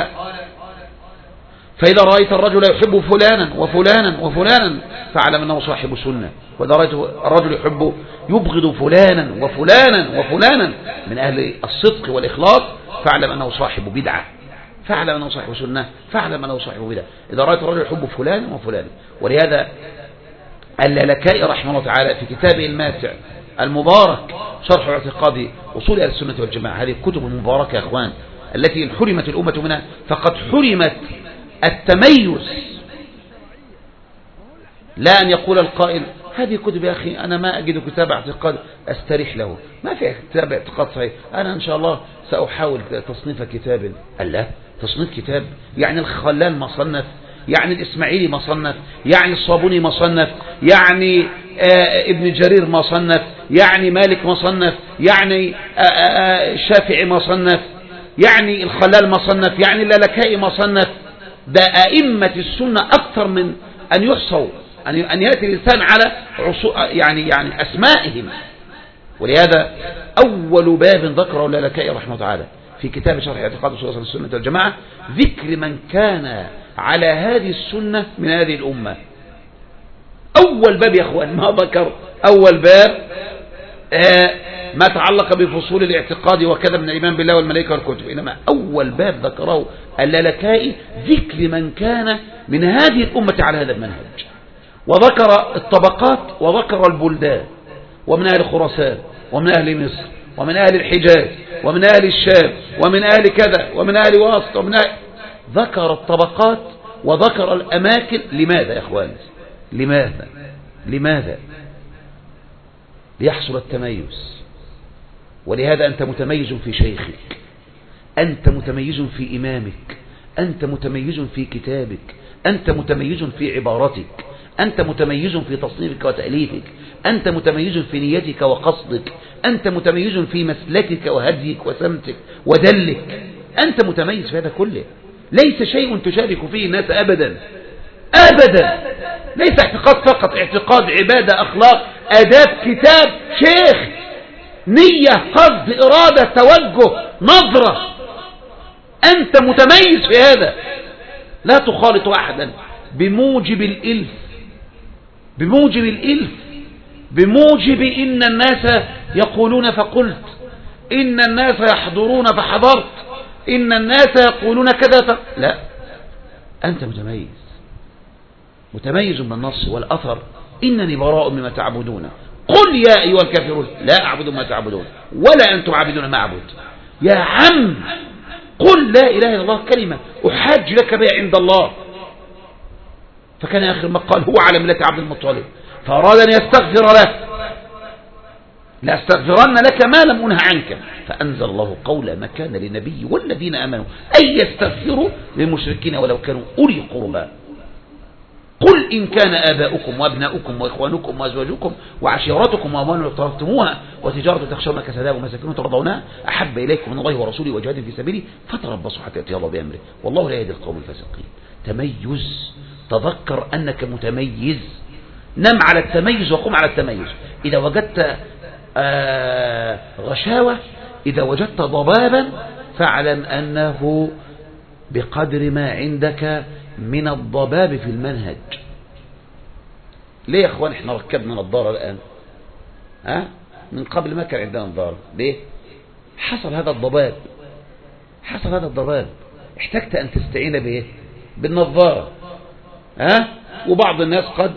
فإذا رأيت الرجل يحب فلانا وفلانا وفلانا فاعلم أنه صاحب سنة، وإذا رأيت الرجل يحب يبغض فلانا وفلانا وفلانا من أهل الصدق والإخلاص فاعلم أنه صاحب بدعة، فاعلم أنه صاحب سنة، فاعلم أنه صاحب بدعة. إذا رأيت الرجل يحب فلانا وفلانا. ولهذا اللالكائي رحمه الله تعالى في كتابه الماتع المبارك شرح اعتقاد أصول أهل السنة والجماعة، هذه الكتب المباركة يا أخوان التي إن حرمت الأمة منها فقد حرمت التميز. لا أن يقول القائل هذه كتب يا أخي أنا ما أجد كتاب اعتقاد أستريح له، ما في كتاب اعتقاد صحيح، أنا إن شاء الله سأحاول تصنيف كتاب. الله، تصنيف كتاب؟ يعني الخلال مصنف، يعني الإسماعيلي مصنف، يعني الصابوني مصنف، يعني آه ابن جرير مصنف، يعني مالك مصنف، يعني آه آه الشافعي مصنف، يعني الخلال مصنف، يعني اللالكائي مصنف. ده أئمة السنة أكثر من أن يحصوا، أن يأتي الإنسان على يعني يعني أسمائهم. ولهذا أول باب ذكره اللالكائي رحمه الله تعالى في كتاب شرح اعتقاد أصول السنة والجماعة ذكر من كان على هذه السنة من هذه الأمة. أول باب يا أخوان ما ذكر، أول باب آه ما تعلق بفصول الاعتقاد وكذا من الإيمان بالله والملائكة والكتب، إنما أول باب ذكره اللالكائي ذكر من كان من هذه الأمة على هذا المنهج، وذكر الطبقات وذكر البلدان، ومن أهل خراسان ومن أهل مصر ومن أهل الحجاز ومن أهل الشام ومن أهل كذا ومن أهل واسط ومن أهل، ذكر الطبقات وذكر الأماكن. لماذا يا أخوان؟ لماذا؟ لماذا؟ ليحصل التميز. ولهذا أنت متميز في شيخك، أنت متميز في إمامك، أنت متميز في كتابك، أنت متميز في عبارتك، أنت متميز في تصنيفك وتأليفك، أنت متميز في نيتك وقصدك، أنت متميز في مسلكك وهديك وسمتك ودلك، أنت متميز في هذا كله. ليس شيء تشارك فيه الناس أبدا أبدا. ليس اعتقاد فقط، اعتقاد، عبادة، أخلاق، آداب، كتاب، شيخ، نية، قصد، إرادة، توجه، نظرة. أنت متميز في هذا. لا تخالط أحدا بموجب الإلف، بموجب الإلف، بموجب إن الناس يقولون فقلت، إن الناس يحضرون فحضرت، إن الناس يقولون كذا ف... لا، أنت متميز، متميز بالنص والأثر. إنني براء مما تعبدون، قل يا أيها الكافرون لا أعبد ما تعبدون ولا أنتم عابدون ما أعبد. يا عم قل لا إله إلا الله كلمة أحاج لك بها عند الله. فكان آخر ما قال هو على ملة عبد المطلب، فأراد أن يستغفر له، لأستغفرن لك ما لم أنه عنك. فأنزل الله قول ما كان للنبي والذين آمنوا أن يستغفروا للمشركين ولو كانوا أولي قربى. قل إن كان آباؤكم وأبناؤكم وإخوانكم وأزواجكم وعشيرتكم وأموال اقترفتموها وتجارة تخشون كسادها ومساكن ترضونها أحب إليكم من الله ورسوله وجهاد في سبيله فتربصوا حتى يأتي الله بأمره والله لا يهدي القوم الفاسقين. تميز، تذكر أنك متميز، نم على التميز وقم على التميز. إذا وجدت آه غشاوة، إذا وجدت ضبابا، فاعلم أنه بقدر ما عندك من الضباب في المنهج. ليه يا اخوان احنا ركبنا نظارة الآن؟ ها؟ من قبل ما كان عندنا نظارة. ليه؟ حصل هذا الضباب، حصل هذا الضباب، احتجت أن تستعين بإيه؟ بالنظارة. ها؟ وبعض الناس قد،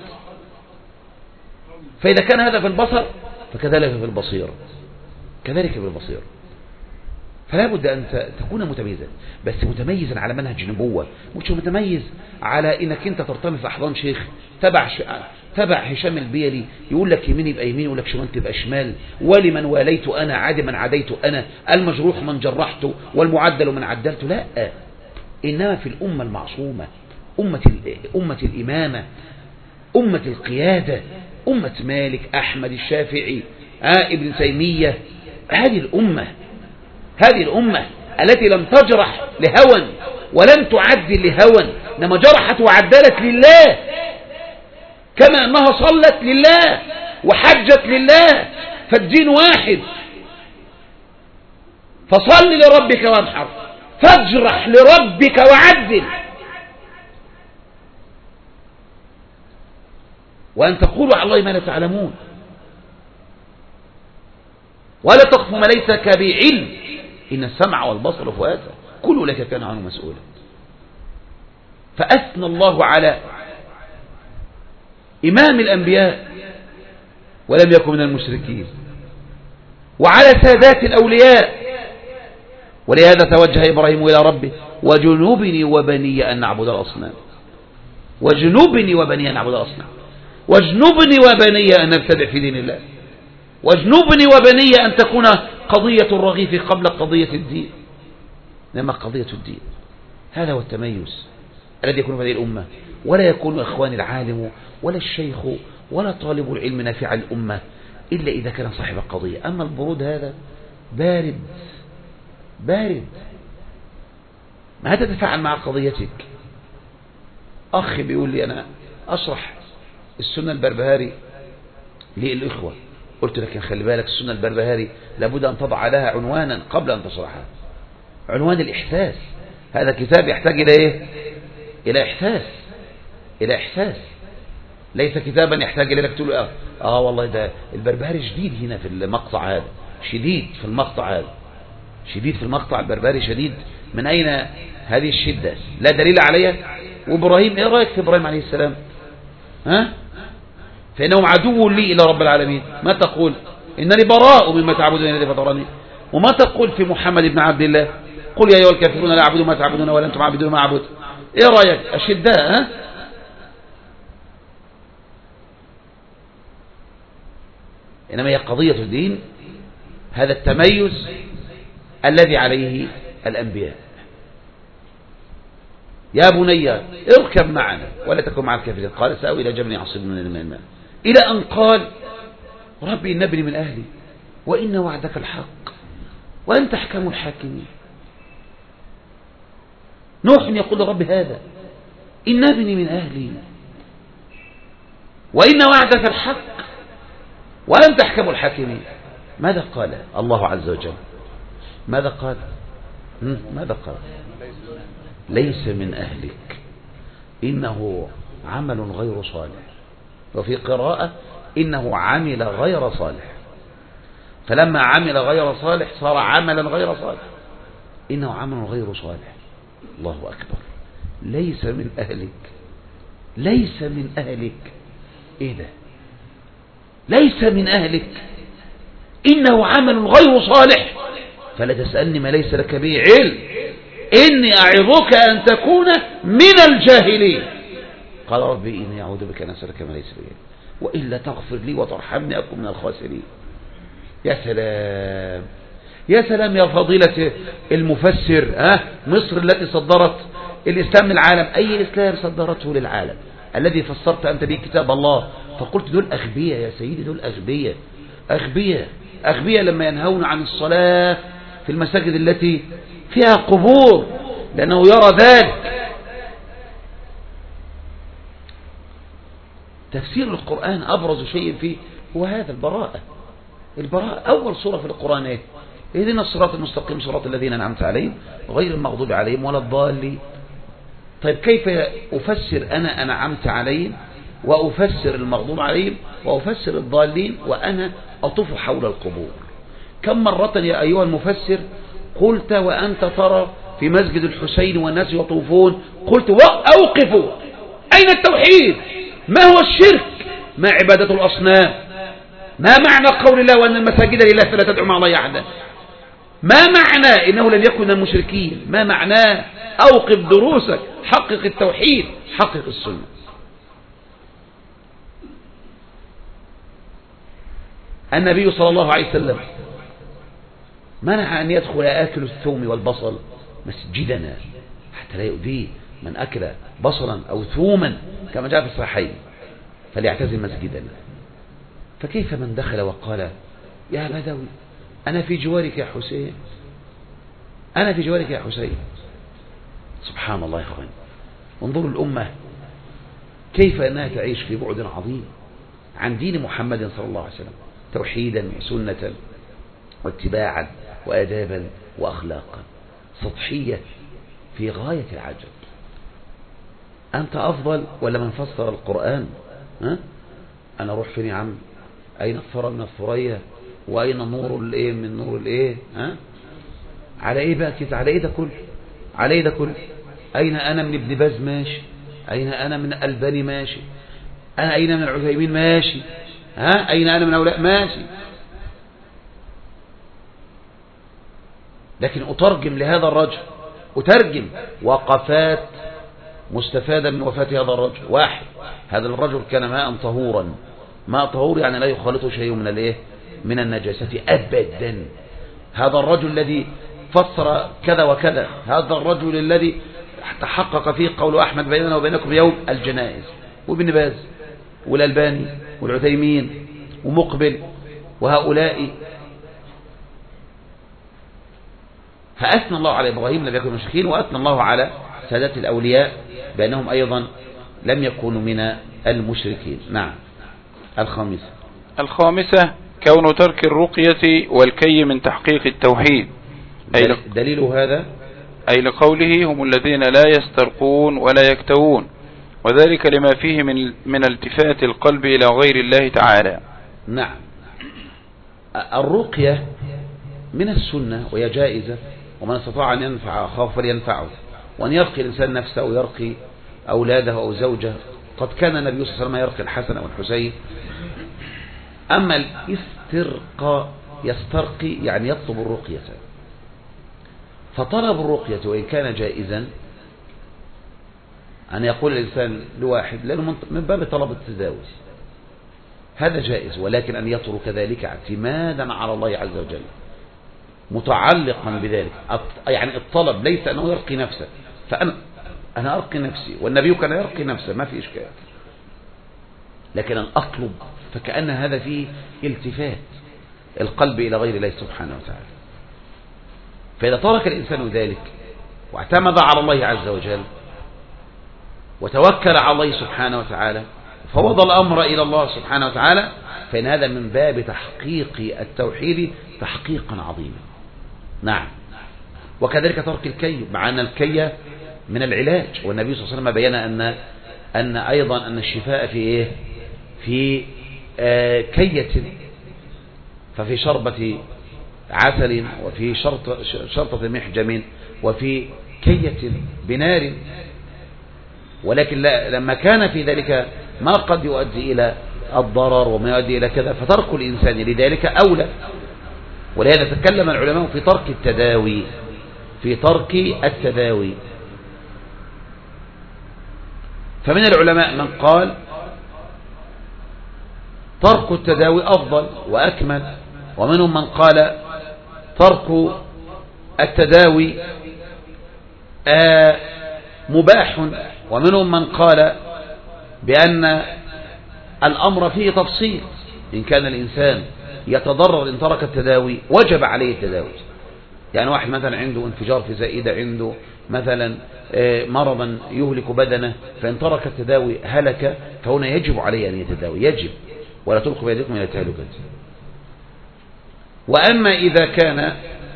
فإذا كان هذا في البصر فكذلك في البصيرة، كذلك في البصيرة. فلا بد أن تكون متميزا، بس متميزا على منهج نبوة، مش متميز على إنك أنت ترتمي في أحضان شيخ تبع ش... تبع هشام البيلي يقول لك يمين يبقى يمين، يقول لك شمال تبقى شمال، ولمن واليت أنا عادي من عاديت أنا، المجروح من جرحته والمعدل من عدلته. لا، إنما في الأمة المعصومة، أمة ال... أمة الإمامة، أمة القيادة، أمة مالك أحمد الشافعي آه ابن تيمية، هذه الأمة، هذه الأمة التي لم تجرح لهوى ولم تعدل لهوى، إنما جرحت وعدلت لله، كما أنها صلت لله وحجت لله، فالدين واحد. فصل لربك وانحر، فاجرح لربك وعدل. وأن تقولوا على الله ما لا تعلمون، ولا تقف ما ليس لك به علم، إن السمع والبصر والفؤاد كل لك كان عنه مسؤولا. فأثنى الله على إمام الأنبياء ولم يكن من المشركين، وعلى سادات الأولياء. ولهذا توجه إبراهيم إلى ربه وجنوبني وبني أن نعبد الأصنام، وجنوبني وبني أن نعبد الأصنام، واجنبني وبني أن نبتدع في دين الله، واجنبني وبني أن تكون قضية الرغيف قبل قضية الدين، إنما قضية الدين. هذا هو التميز الذي يكون في هذه الأمة. ولا يكون إخواني العالم ولا الشيخ ولا طالب العلم نافع الأمة إلا إذا كان صاحب القضية. أما البرود هذا بارد بارد، ما تتفاعل مع قضيتك. أخ بيقول لي أنا أشرح السنة البربهاري للإخوة، قلت لك خلي بالك السنة البربهاري لابد أن تضع لها عنوانا قبل أن تشرحها، عنوان الإحساس. هذا كتاب يحتاج إلى إيه؟ إلى إحساس، إلى إحساس، ليس كتابا يحتاج إلى لك تقول آه, آه والله ده البربهاري شديد هنا في المقطع هذا، شديد في المقطع هذا، شديد في المقطع البربهاري شديد. من أين هذه الشدة؟ لا دليل عليها. وإبراهيم إيه رأيك في إبراهيم عليه السلام؟ ها؟ فإنهم عدو لي إلى رب العالمين. ما تقول؟ إنني براء مما تعبدون الذي فطرني. وما تقول في محمد بن عبد الله؟ قل يا أيها الكافرون لا أعبد ما تعبدون ولا أنتم عابدون ما أعبد. إيه رأيك؟ أشداء ها؟ إنما هي قضية الدين، هذا التميز الذي عليه الأنبياء. يا بني اركب معنا ولا تكن مع الكافرين، قال سأوي إلى جبل يعصمني من الماء، إلى أن قال ربي إن ابني من أهلي وإن وعدك الحق وأنت أحكم الحاكمين. نوح يقول رب هذا إن ابني من أهلي وإن وعدك الحق وأنت أحكم الحاكمين. ماذا قال الله عز وجل؟ ماذا قال؟ ماذا قال؟ ليس من أهلك. إنه عمل غير صالح، وفي قراءة إنه عمل غير صالح. فلما عمل غير صالح صار عملا غير صالح. إنه عمل غير صالح. الله أكبر. ليس من أهلك، ليس من أهلك. إيه ده؟ ليس من أهلك، إنه عمل غير صالح، فلا تسألني ما ليس لك به علم، إني أعظك أن تكون من الجاهلين. قال ربي إني أعوذ بك أن أسألك ما ليس لي علم، وإلا تغفر لي وترحمني أكن من الخاسرين. يا سلام يا سلام يا فضيلة المفسر. ها مصر التي صدرت الإسلام للعالم، أي الإسلام صدرته للعالم الذي فسرت أنت به كتاب الله؟ فقلت دول أغبياء يا سيدي، دول أغبياء أغبياء أغبياء لما ينهون عن الصلاة في المساجد التي فيها قبور، لأنه يرى ذلك. تفسير القرآن أبرز شيء فيه هو هذا، البراءة. البراءة أول سورة في القرآن إيه؟ اهدنا الصراط المستقيم صراط الذين أنعمت عليهم غير المغضوب عليهم ولا الضالين. طيب كيف أفسر أنا أنعمت عليهم وأفسر المغضوب عليهم وأفسر الضالين وأنا أطوف حول القبور؟ كم مرة يا أيها المفسر قلت وأنت ترى في مسجد الحسين والناس يطوفون قلت وأوقفوا، أين التوحيد؟ ما هو الشرك؟ ما عبادة الأصنام؟ ما معنى قول الله وأن المساجد لله فلا تدعوا مع الله أحدا؟ ما معنى إنه لم يكن المشركين؟ ما معناه؟ أوقف دروسك، حقق التوحيد، حقق السنة. النبي صلى الله عليه وسلم منع أن يدخل آكل الثوم والبصل مسجدنا حتى لا يؤذيه من أكل بصلا أو ثوما كما جاء في الصحيحين فليعتزل مسجدنا. فكيف من دخل وقال يا بدوي أنا في جوارك يا حسين، أنا في جوارك يا حسين؟ سبحان الله يا أخوان. انظروا الأمة كيف أنها تعيش في بعد عظيم عن دين محمد صلى الله عليه وسلم، توحيدا وسنة واتباعا وآدابا وأخلاقا. سطحية في غاية العجب. أنت أفضل ولا من فسر القرآن؟ ها؟ أنا أروح فين يا عم؟ أين الثرى من الثريا؟ وأين نور الإيه من نور الإيه؟ ها؟ على إيه بقى كده؟ على إيه ده كله؟ على إيه ده كله؟ أين أنا من ابن باز؟ ماشي. أين أنا من الألباني؟ ماشي. أنا أين من العثيمين؟ ماشي. ها؟ أين أنا من أولاء؟ ماشي. لكن أترجم لهذا الرجل، أترجم وقفات مستفادة من وفاة هذا الرجل. واحد، هذا الرجل كان ماء طهورا. ماء طهور يعني لا يخالطه شيء من الايه من النجاسة أبدا. هذا الرجل الذي فسر كذا وكذا، هذا الرجل الذي تحقق فيه قول أحمد بيننا وبينكم يوم الجنائز، وابن باز والألباني والعثيمين ومقبل وهؤلاء. فأثنى الله على إبراهيم لم يكن مشركين، وأثنى الله على سادات الأولياء بأنهم أيضا لم يكونوا من المشركين. نعم. الخامسة الخامسة كون ترك الرقية والكي من تحقيق التوحيد. أي دليل هذا أي لقوله هم الذين لا يسترقون ولا يكتوون، وذلك لما فيه من من التفات القلب إلى غير الله تعالى. نعم. الرقية من السنة وهي جائزة، ومن استطاع أن ينفع أخاه فلينفعه، وأن يرقي الإنسان نفسه ويرقي أولاده أو زوجه. قد كان النبي صلى الله عليه وسلم يرقي الحسن والحسين. أما الاسترقاء يسترقي يعني يطلب الرقية، فطلب الرقية وإن كان جائزا أن يقول الإنسان لواحد لأنه من باب طلب التزاوج هذا جائز، ولكن أن يترك ذلك اعتمادا على الله عز وجل متعلقا بذلك. يعني الطلب ليس أنه يرقي نفسه، فأنا أنا أرقي نفسي والنبي كان يرقي نفسه ما في إشكال، لكن أن أطلب فكأن هذا فيه التفات القلب إلى غير الله سبحانه وتعالى. فإذا ترك الإنسان ذلك واعتمد على الله عز وجل وتوكل على الله سبحانه وتعالى فوض الأمر إلى الله سبحانه وتعالى، فإن هذا من باب تحقيق التوحيد تحقيقا عظيما. نعم. وكذلك ترك الكي، مع أن الكي من العلاج، والنبي صلى الله عليه وسلم بيّن أن أن أيضا أن الشفاء في إيه؟ في آه كية، ففي شربة عسل، وفي شرط شرطة محجم، وفي كية بنار. ولكن لا لما كان في ذلك ما قد يؤدي إلى الضرر وما يؤدي إلى كذا، فترك الإنسان لذلك أولى. ولهذا تكلم العلماء في ترك التداوي، في ترك التداوي. فمن العلماء من قال ترك التداوي أفضل وأكمل، ومنهم من قال ترك التداوي آه مباح، ومنهم من قال بأن الأمر فيه تفصيل، إن كان الإنسان يتضرر إن ترك التداوي وجب عليه التداوي. يعني واحد مثلا عنده انفجار في زائدة، عنده مثلا مرضا يهلك بدنه، فإن ترك التداوي هلك، فهنا يجب عليه أن يتداوي، يجب، ولا تلقوا بيدكم إلى التهلكة. وأما إذا كان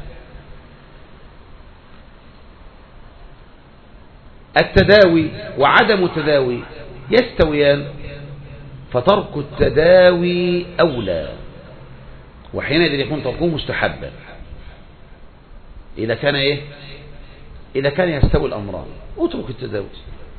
التداوي وعدم التداوي يستويان، فترك التداوي أولى، وحينئذ يكون تركه مستحبا إذا كان إيه؟ إذا كان يستوي الأمران، اترك التداوي.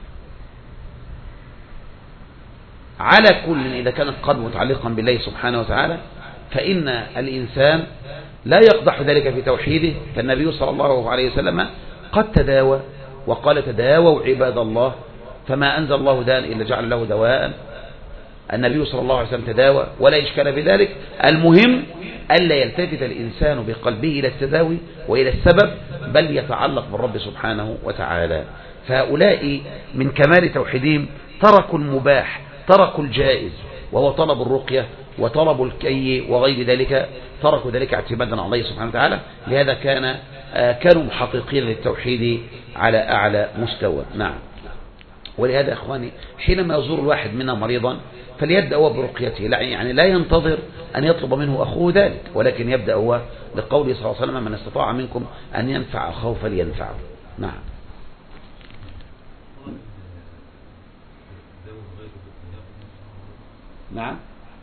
على كل إذا كان القلب متعلقا بالله سبحانه وتعالى، فإن الإنسان لا يقدح ذلك في توحيده، فالنبي صلى الله عليه وسلم قد تداوى وقال تداووا عباد الله، فما أنزل الله داء إلا جعل له دواء. النبي صلى الله عليه وسلم تداوى ولا إشكال في ذلك. المهم ألا يلتفت الإنسان بقلبه إلى التداوي وإلى السبب، بل يتعلق بالرب سبحانه وتعالى. فهؤلاء من كمال توحيدهم تركوا المباح، تركوا الجائز، وهو طلب الرقية وطلب الكي وغير ذلك، تركوا ذلك اعتمادا على الله سبحانه وتعالى. لهذا كان كانوا محققين للتوحيد على أعلى مستوى. نعم. ولهذا أخواني حينما يزور الواحد منا مريضا فليبدأ هو برقيته، لا يعني لا ينتظر أن يطلب منه أخوه ذلك، ولكن يبدأ هو لقوله صلى الله عليه وسلم من استطاع منكم أن ينفع أخاه فلينفعه. نعم. نعم.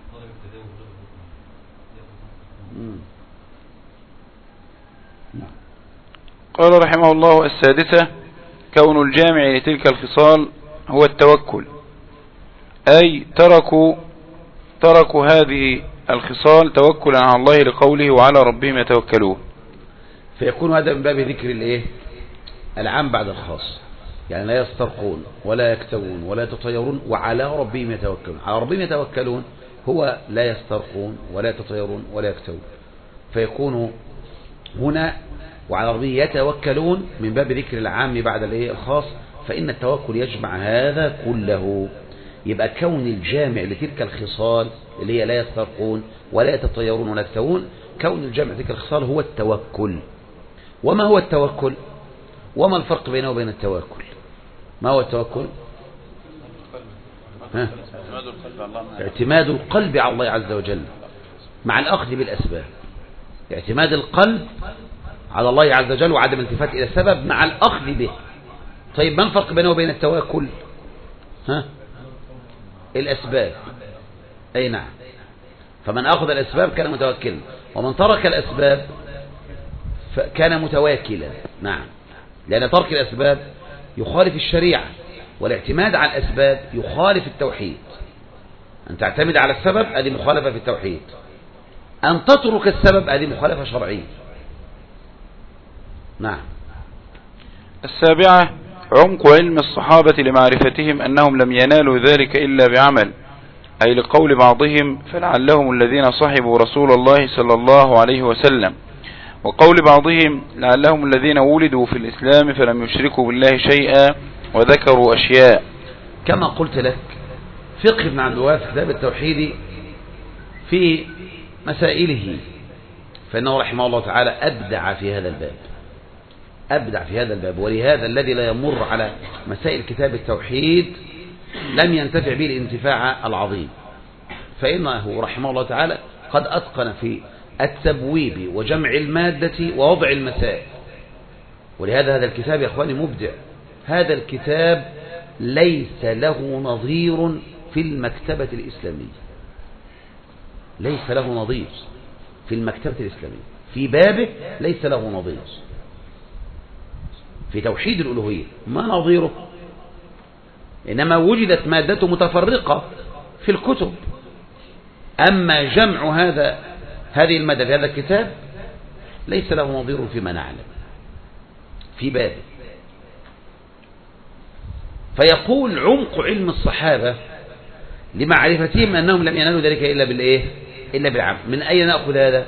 قال رحمه الله: السادسة كون الجامع لتلك الخصال هو التوكل، أي تركوا تركوا هذه الخصال توكلا على الله لقوله وعلى ربهم يتوكلون. فيكون هذا من باب ذكر الايه العام بعد الخاص، يعني لا يسترقون ولا يكتوون ولا يتطيرون وعلى ربهم يتوكلون. على ربهم يتوكلون هو لا يسترقون ولا يتطيرون ولا يكتوون، فيكون هنا وعلى ربهم يتوكلون من باب ذكر العام بعد الايه الخاص، فإن التوكل يجمع هذا كله. يبقى كون الجامع لتلك الخصال اللي هي لا يسترقون ولا يتطيرون ولا يكتوون، كون الجامع لتلك الخصال هو التوكل. وما هو التوكل؟ وما الفرق بينه وبين التوكل؟ ما هو التوكل؟ ها؟ اعتماد القلب على الله عز وجل مع الأخذ بالأسباب. اعتماد القلب على الله عز وجل وعدم الالتفات إلى السبب مع الأخذ به. طيب ما الفرق بينه وبين التوكل؟ ها؟ الأسباب. أي نعم. فمن أخذ الأسباب كان متوكلا، ومن ترك الأسباب كان متواكلا. نعم. لأن ترك الأسباب يخالف الشريعة، والاعتماد على الأسباب يخالف التوحيد. أن تعتمد على السبب هذه مخالفة في التوحيد، أن تترك السبب هذه مخالفة شرعية. نعم. السابعة عمق علم الصحابة لمعرفتهم أنهم لم ينالوا ذلك إلا بعمل، أي لقول بعضهم فلعلهم الذين صحبوا رسول الله صلى الله عليه وسلم، وقول بعضهم لعلهم الذين ولدوا في الإسلام فلم يشركوا بالله شيئا وذكروا أشياء. كما قلت لك فقه ابن عبد الوهاب في كتاب التوحيد في مسائله، فإنه رحمه الله تعالى أبدع في هذا الباب، أبدع في هذا الباب. ولهذا الذي لا يمر على مسائل كتاب التوحيد لم ينتفع به الانتفاع العظيم، فإنه رحمه الله تعالى قد أتقن في التبويب وجمع المادة ووضع المسائل. ولهذا هذا الكتاب يا أخواني مبدع. هذا الكتاب ليس له نظير في المكتبة الإسلامية، ليس له نظير في المكتبة الإسلامية، في بابه ليس له نظير في توحيد الألوهية، ما نظيره؟ إنما وجدت مادته متفرقة في الكتب، أما جمع هذا هذه المادة في هذا الكتاب ليس له نظير فيما نعلم في بابه. فيقول عمق علم الصحابة لمعرفتهم أنهم لم ينالوا ذلك إلا بالإيه؟ إلا بالعمل. من أين نأخذ هذا؟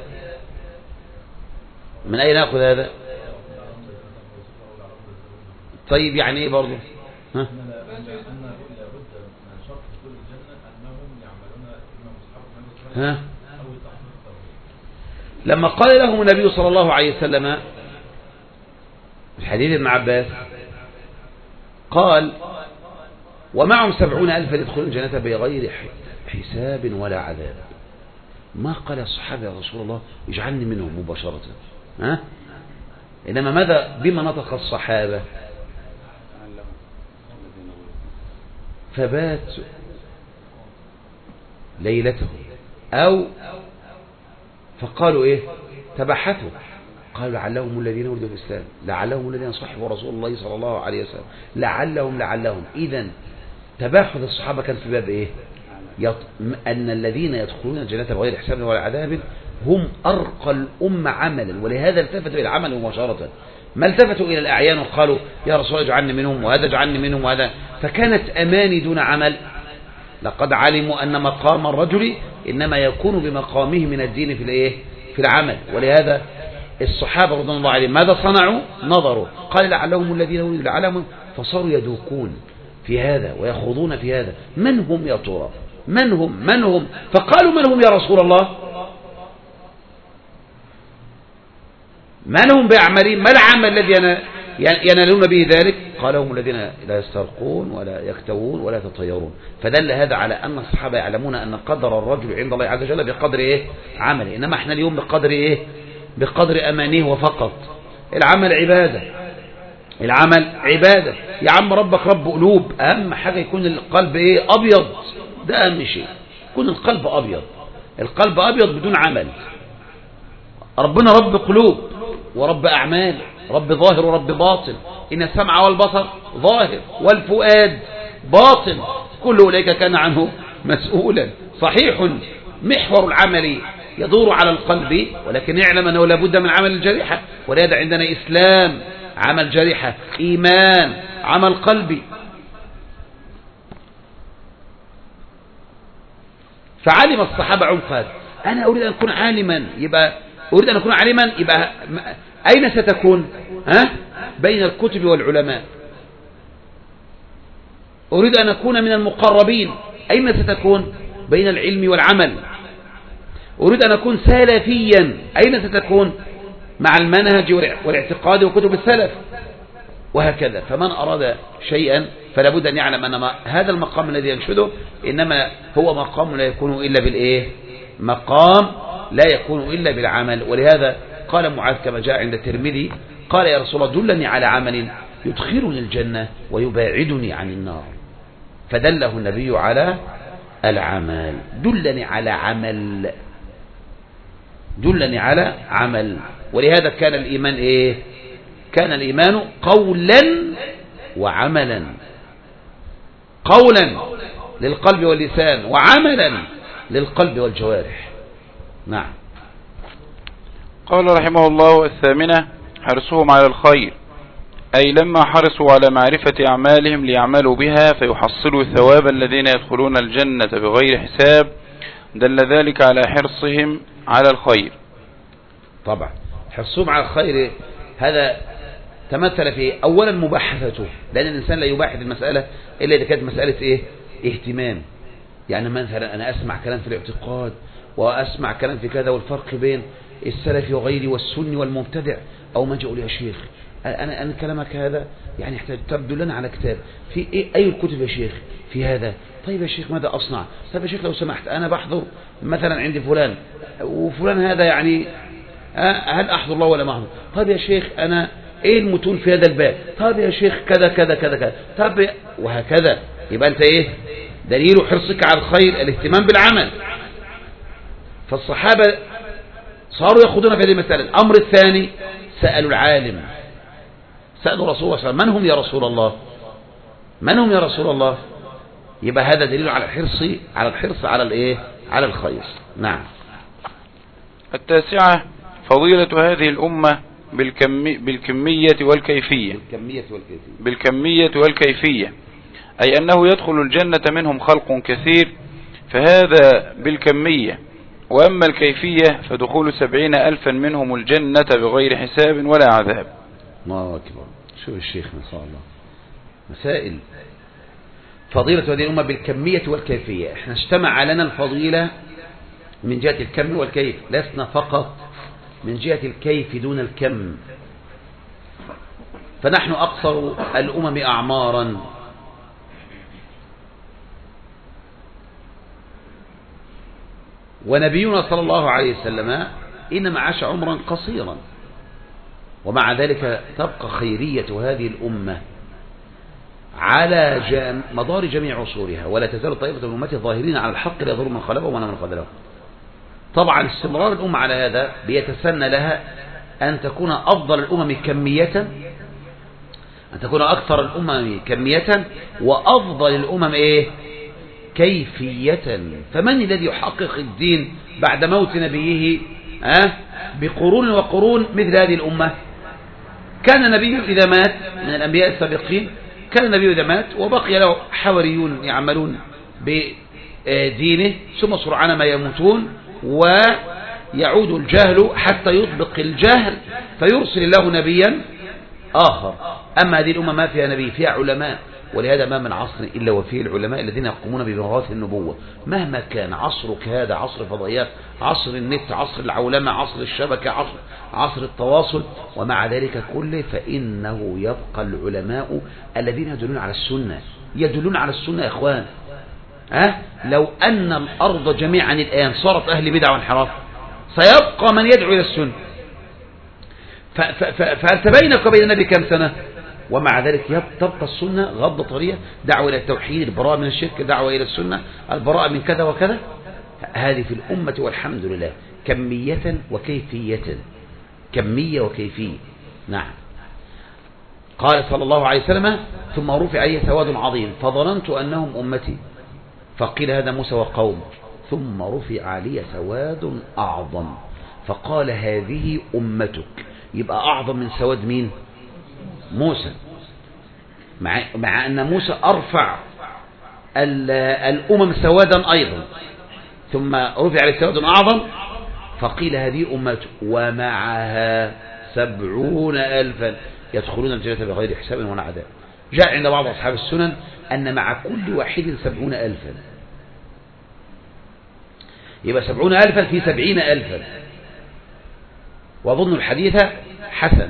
من أين نأخذ هذا؟ طيب يعني إيه برضه؟ ها؟ ها؟ لما قال لهم النبي صلى الله عليه وسلم في حديث ابن عباس قال ومعهم سبعون ألفا يدخلون الجنة بغير حساب ولا عذاب، ما قال الصحابة يا رسول الله اجعلني منهم مباشرة، ها؟ إنما ماذا بما نطق الصحابة؟ فبات ليلته أو فقالوا إيه؟ تبحثوا، قالوا لعلهم الذين ولدوا في الإسلام، لعلهم الذين صحبوا رسول الله صلى الله عليه وسلم، لعلهم لعلهم إذن تباحث الصحابة كان في باب إيه؟ يط... أن الذين يدخلون الجنة بغير حساب ولا عذاب هم أرقى الأمة عملا، ولهذا التفتوا إلى العمل مباشرة، ما التفتوا إلى الأعيان وقالوا يا رسول الله اجعلني منهم وهذا اجعلني منهم وهذا، فكانت أماني دون عمل. لقد علموا أن مقام الرجل إنما يكون بمقامه من الدين في الإيه؟ في العمل. ولهذا الصحابة رضي الله عليهم ماذا صنعوا؟ نظروا، قال لعلهم الذين ولدوا لعلهم، فصاروا يدوكون في هذا ويخوضون في هذا، من هم يا ترى؟ من هم؟ من هم؟ فقالوا من هم يا رسول الله؟ من هم بأعمالهم؟ ما العمل الذي ينالون به ذلك؟ قال هم الذين لا يسترقون ولا يكتوون ولا يتطيرون. فدل هذا على أن الصحابة يعلمون أن قدر الرجل عند الله عز وجل بقدر إيه؟ عمله، إنما احنا اليوم بقدر إيه؟ بقدر أمانيه وفقط. العمل عبادة، العمل عبادة يا عم، ربك رب قلوب، أهم حاجة يكون القلب إيه؟ أبيض، ده أهم شيء، يكون القلب أبيض. القلب أبيض بدون عمل. ربنا رب قلوب ورب أعمال، رب ظاهر ورب باطن، إن السمع والبصر ظاهر والفؤاد باطن، كل أولئك كان عنه مسؤولا. صحيح محور العمل يدور على القلب، ولكن يعلم أنه لابد من عمل الجريحة، ولهذا عندنا إسلام عمل جريحة، إيمان عمل قلبي. فعلم الصحابة عمقا، أنا أريد أن أكون عالما، يبقى أريد أن أكون عالما، يبقى أين ستكون؟ ها؟ بين الكتب والعلماء. أريد أن أكون من المقربين، أين ستكون؟ بين العلم والعمل. أريد أن أكون سلفيا، أين ستكون؟ مع المنهج والاعتقاد وكتب السلف، وهكذا. فمن أراد شيئا فلا بد أن يعلم أن هذا المقام الذي ينشده إنما هو مقام لا يكون إلا بالإيه؟ مقام لا يكون إلا بالعمل. ولهذا قال معاذ كما جاء عند الترمذي قال يا رسول الله دلني على عمل يدخلني الجنة ويباعدني عن النار، فدله النبي على العمل. دلني على عمل، دلني على عمل. ولهذا كان الإيمان إيه؟ كان الإيمان قولا وعملا، قولا للقلب واللسان، وعملا للقلب والجوارح. نعم. قال رحمه الله الثامنة حرصهم على الخير، أي لما حرصوا على معرفة أعمالهم ليعملوا بها فيحصلوا ثواب الذين يدخلون الجنة بغير حساب، دل ذلك على حرصهم على الخير. طبعا حرصهم على الخير هذا تمثل في أولا مباحثته، لأن الإنسان لا يباحث المسألة إلا إذا كانت مسألة إيه؟ اهتمام. يعني مثلا أنا أسمع كلام في الاعتقاد وأسمع كلام في كذا، والفرق بين السلفي وغيري والسني والمبتدع، أو ما جاءوا لي يا شيخ أنا أنا كلامك هذا يعني يحتاج تبدو لنا على كتاب في إيه؟ أي الكتب يا شيخ في هذا؟ طيب يا شيخ ماذا أصنع؟ طيب يا شيخ لو سمحت أنا بحضر مثلا عند فلان وفلان هذا يعني هل أحضر الله ولا ما أحضر؟ طيب يا شيخ أنا ايه المتون في هذا الباب؟ طب يا شيخ كذا كذا كذا كذا، طب وهكذا. يبقى انت ايه دليل حرصك على الخير الاهتمام بالعمل. فالصحابة صاروا يأخذون في هذه المسألة. الأمر الثاني سألوا العالم، سألوا رسول الله صلى الله عليه وسلم من هم يا رسول الله، من هم يا رسول الله. يبقى هذا دليل على الحرص على الحرص على الايه على الخير. نعم. التاسعة فضيلة هذه الأمة بالكمي بالكمية والكيفية بالكمية والكيفية بالكمية والكيفية أي أنه يدخل الجنة منهم خلق كثير، فهذا بالكمية. وأما الكيفية فدخول سبعين ألفا منهم الجنة بغير حساب ولا عذاب. الله أكبر. شوف الشيخ ما شاء الله مسائل. فضيلة هذه الأمة بالكمية والكيفية. احنا اجتمع لنا الفضيلة من جهة الكم والكيف، لسنا فقط من جهة الكيف دون الكم. فنحن أقصر الأمم أعمارا، ونبينا صلى الله عليه وسلم إنما عاش عمرا قصيرا، ومع ذلك تبقى خيرية هذه الأمة على جم... مدار جميع عصورها، ولا تزال طائفة من أمته ظاهرين على الحق لا يضر من خالفهم ولا من خذلهم. طبعا استمرار الأمة على هذا بيتسنى لها أن تكون أفضل الأمم كمية، أن تكون أكثر الأمم كمية، وأفضل الأمم إيه كيفية. فمن الذي يحقق الدين بعد موت نبيه أه؟ بقرون وقرون مثل هذه الأمة؟ كان النبي إذا مات من الأنبياء السابقين، كان النبي إذا مات وبقي له حواريون يعملون بدينه، ثم سرعان ما يموتون ويعود الجهل حتى يطبق الجهل فيرسل الله نبيا آخر. أما هذه الأمة ما فيها نبي، فيها علماء، ولهذا ما من عصر إلا وفيه العلماء الذين يقومون بمواثيق النبوة. مهما كان عصرك هذا عصر فضائيات، عصر النت، عصر العولمة، عصر الشبكة، عصر, عصر التواصل، ومع ذلك كله فإنه يبقى العلماء الذين يدلون على السنة، يدلون على السنة يا إخوان. أه؟ لو أن الأرض جميعا الآن صارت أهل بدع وانحراف سيبقى من يدعو إلى السنة. فأنت بينك وبين النبي كم سنة؟ ومع ذلك تبقى السنة غض طريقة، دعوة إلى التوحيد، البراءة من الشرك، دعوة إلى السنة، البراءة من كذا وكذا. هذه في الأمة والحمد لله كمية وكيفية، كمية وكيفية. نعم. قال صلى الله عليه وسلم ثم رفع علي سواد عظيم فظننت أنهم أمتي، فقيل هذا موسى وقوم، ثم رفع علي سواد أعظم فقال هذه أمتك. يبقى أعظم من سواد مين؟ موسى، مع, مع أن موسى أرفع الأمم سوادا أيضا، ثم رفع عليه سواد أعظم فقيل هذه أمته ومعها سبعون ألفا يدخلون الجنة بغير حساب ولا عذاب. جاء عند بعض أصحاب السنن أن مع كل واحد سبعون ألفا، يبقى سبعون ألفا في سبعين ألفا، وأظن الحديث حسن،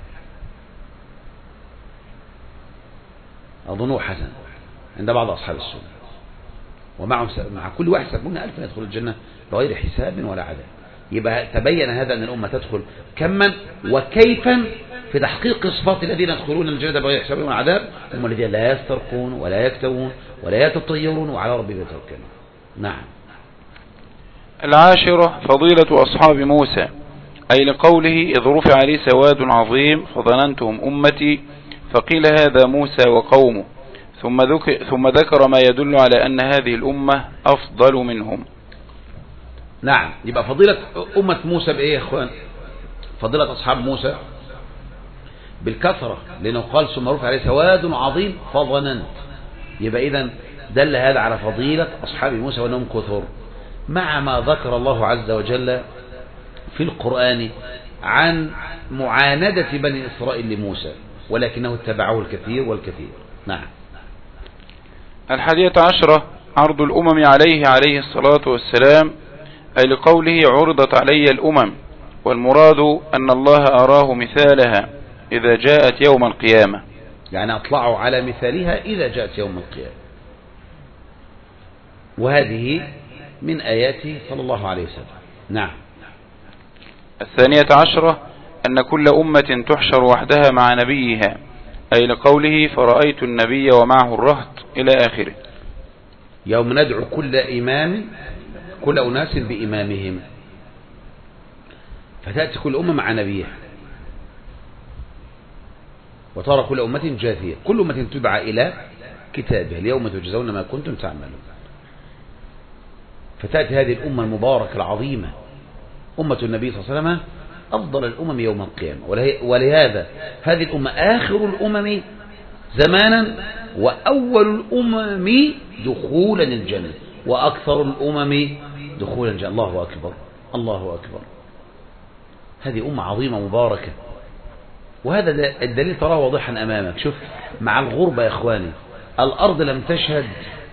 أظنه حسن عند بعض أصحاب السنة. ومعهم مع كل واحد سبعون ألفا يدخل الجنة بغير حساب ولا عذاب. يبقى تبين هذا أن الأمة تدخل كما وكيفا في تحقيق صفات الذين يدخلون الجنة بغير حساب ولا عذاب، هم الذين لا يسترقون ولا يكتوون ولا يتطيرون وعلى ربهم يتوكلون. نعم. العاشرة فضيلة أصحاب موسى، أي لقوله إذ رفع لي سواد عظيم فظننتهم أمتي، فقيل هذا موسى وقومه، ثم ذكر, ثم ذكر ما يدل على أن هذه الأمة أفضل منهم. نعم. يبقى فضيلة أمة موسى بإيه يا أخوان؟ فضيلة أصحاب موسى بالكثرة، لأنه قال ثم رفع عليه سواد عظيم فظننت. يبقى إذن دل هذا على فضيلة أصحاب موسى وأنهم كثر، مع ما ذكر الله عز وجل في القرآن عن معاندة بني إسرائيل لموسى، ولكنه اتبعه الكثير والكثير. نعم. الحادية عشرة عرض الأمم عليه عليه الصلاة والسلام، أي لقوله عرضت علي الأمم، والمراد أن الله أراه مثالها إذا جاءت يوم القيامة، يعني أطلعوا على مثالها إذا جاءت يوم القيامة. وهذه من آياته صلى الله عليه وسلم. نعم. الثانية عشرة أن كل أمة تحشر وحدها مع نبيها، أي لقوله فرأيت النبي ومعه الرهط إلى آخره. يوم ندعو كل إمام كل أناس بإمامهم، فتأتي كل أمة مع نبيها، وترى كل أمة جاثية، كل أمة تدعى إلى كتابها اليوم تجزون ما كنتم تعملون. فتأتي هذه الأمة المباركة العظيمة أمة النبي صلى الله عليه وسلم أفضل الأمم يوم القيامة، ولهذا هذه الأمة آخر الأمم زمانا وأول الأمم دخولا الجنة وأكثر الأمم دخولا الجنة. الله أكبر الله أكبر. هذه أمة عظيمة مباركة، وهذا الدليل تراه واضحا أمامك. شوف مع الغربة يا إخواني، الأرض لم تشهد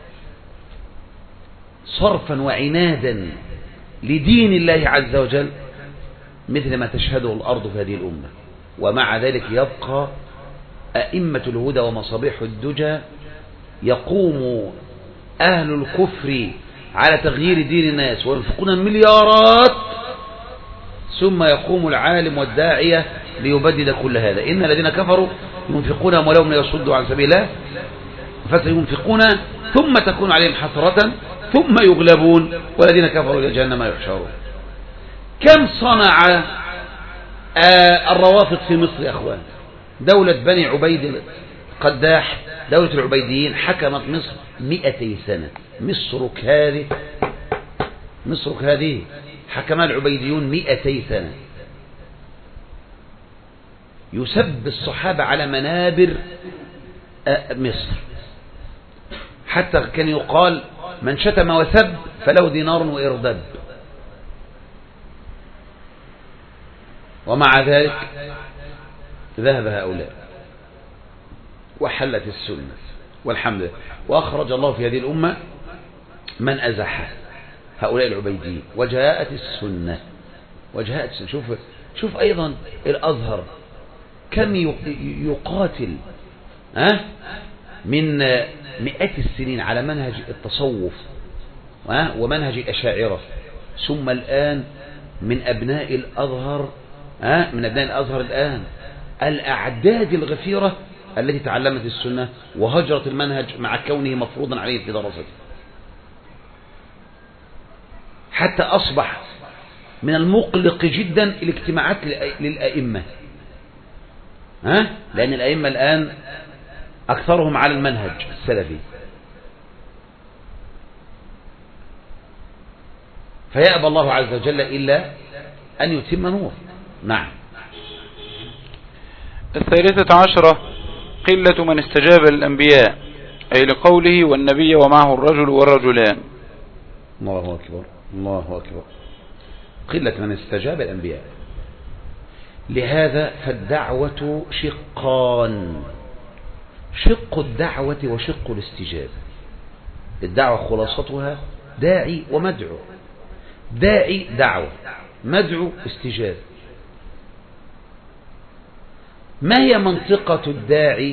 صرفا وعنادا لدين الله عز وجل مثل ما تشهده الأرض في هذه الأمة، ومع ذلك يبقى أئمة الهدى ومصابيح الدجى يقوم أهل الكفر على تغيير دين الناس وينفقون مليارات، ثم يقوم العالم والداعية ليبدد كل هذا. إن الذين كفروا ينفقون أموالهم ليصدوا عن سبيل الله فسينفقون ثم تكون عليهم حسرة ثم يغلبون والذين كفروا إلى جهنم يحشرون. كم صنع الروافض في مصر يا أخوان؟ دولة بني عبيد القداح، دولة العبيديين حكمت مصر مئتي سنة. مصرك هذه مصرك هذه حكمها العبيديون مئتي سنة. يسب الصحابة على منابر مصر، حتى كان يقال من شتم وسب فله دينار وإردب. ومع ذلك ذهب هؤلاء وحلت السنة والحمد لله، وأخرج الله في هذه الأمة من أزحها هؤلاء العبيديين، وجاءت السنة وجاءت السنة. شوف شوف أيضا الأزهر كم يقاتل ها من مئات السنين على منهج التصوف ومنهج الأشاعرة، ثم الآن من أبناء الأزهر ها من أبناء الأزهر الآن الأعداد الغفيرة التي تعلمت السنة وهجرت المنهج مع كونه مفروضا عليه في دراسته، حتى أصبح من المقلق جدا الاجتماعات للأئمة، ها لأن الأئمة الآن أكثرهم على المنهج السلفي، فيأبى الله عز وجل إلا أن يتم نور. نعم. الثالثة عشرة قلة من استجاب للأنبياء، أي لقوله والنبي ومعه الرجل والرجلان. الله أكبر الله أكبر. قلة من استجاب الأنبياء. لهذا فالدعوة شقان، شق الدعوة وشق الاستجابة. الدعوة خلاصتها داعي ومدعو، داعي دعوة، مدعو استجابة. ما هي منطقة الداعي؟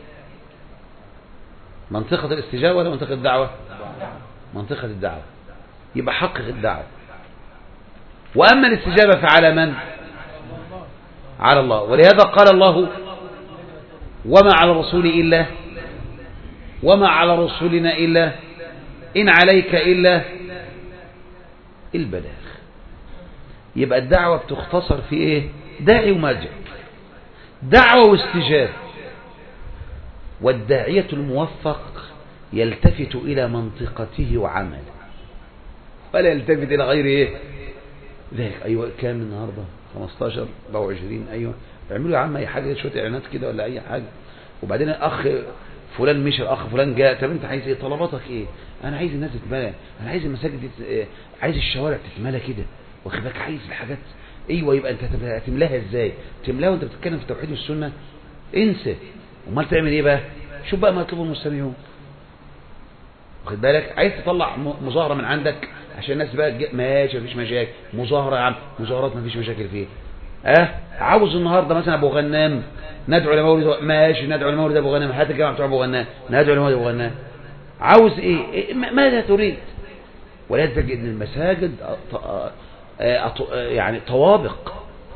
منطقة الاستجابة ولا منطقة الدعوة؟ منطقة الدعوة، يبقى حقق الدعوة. وأما الاستجابة فعلى من؟ على الله. ولهذا قال الله وما على الرسول إلا وما على رسولنا إلا إن عليك إلا البلاغ. يبقى الدعوة بتختصر في إيه؟ داعي ومدعو، دعوة واستجابة. والداعية الموفق يلتفت إلى منطقته وعمله ولا يلتفت إلى غير إيه ذلك. أيوة كام النهاردة؟ خمستاشر أربعة وعشرين. أيوة اعملوا يا عم أي حاجة، شوية إعلانات كده ولا أي حاجة. وبعدين الأخ فلان مشى، الأخ فلان جاء، طب أنت عايز إيه؟ طلباتك إيه؟ أنا عايز الناس تتملى، أنا عايز المساجد، عايز الشوارع تتملى كده، واخد بالك؟ عايز الحاجات. أيوة يبقى أنت هتملاها إزاي؟ تملاها وأنت بتتكلم في التوحيد والسنة؟ انسى. امال تعمل إيه بقى؟ شوف بقى ما يطلبه المستمعون، واخد بالك؟ عايز تطلع مظاهرة من عندك عشان الناس بقى ماشي مفيش مشاكل، مظاهرة يا عم، مظاهرات مفيش مشاكل فيه. اه عاوز النهارده مثلا ابو غنام ندعو لمولد، ماشي ندعو لمولد ابو غنام، هات الجماعه بتوع ابو غنام ندعو لمولد ابو غنام. عاوز ايه؟ إيه؟ ماذا تريد؟ ولا تجد ان المساجد يعني طوابق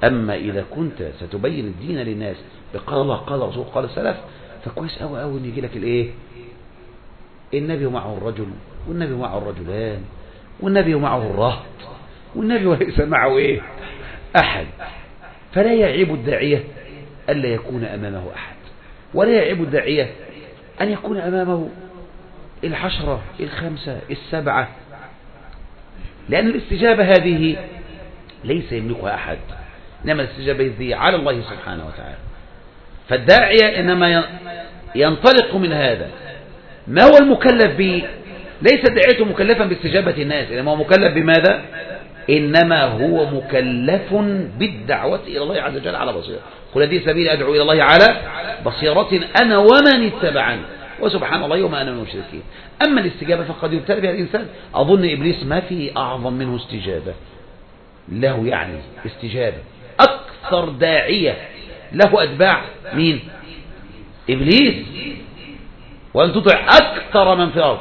أما إذا كنت ستبين الدين للناس بقال الله قال رسول قال السلف، فكويس أوي أوي إن يجي لك الإيه؟ النبي معه الرجل، والنبي معه الرجلان، والنبي معه الرهط، والنبي وليس معه إيه؟ أحد. فلا يعيب الداعية ألا يكون أمامه أحد، ولا يعيب الداعية أن يكون أمامه العشرة الخمسة السبعة، لأن الاستجابة هذه ليس يملكها أحد، إنما الاستجابة هذه على الله سبحانه وتعالى. فالداعية إنما ينطلق من هذا. ما هو المكلف به؟ ليس داعيته مكلفا باستجابة الناس، إنما هو مكلف بماذا؟ إنما هو مكلف بالدعوة إلى الله عز وجل على بصيرة. قل هذه سبيل أدعو إلى الله على بصيرة أنا ومن اتبعني وسبحان الله وما أنا من المشركين. أما الاستجابة فقد يبتلى بها الإنسان. أظن إبليس ما في أعظم منه استجابة له، يعني استجابة. أكثر داعية له أتباع مين؟ إبليس. وأن تطع أكثر من في الأرض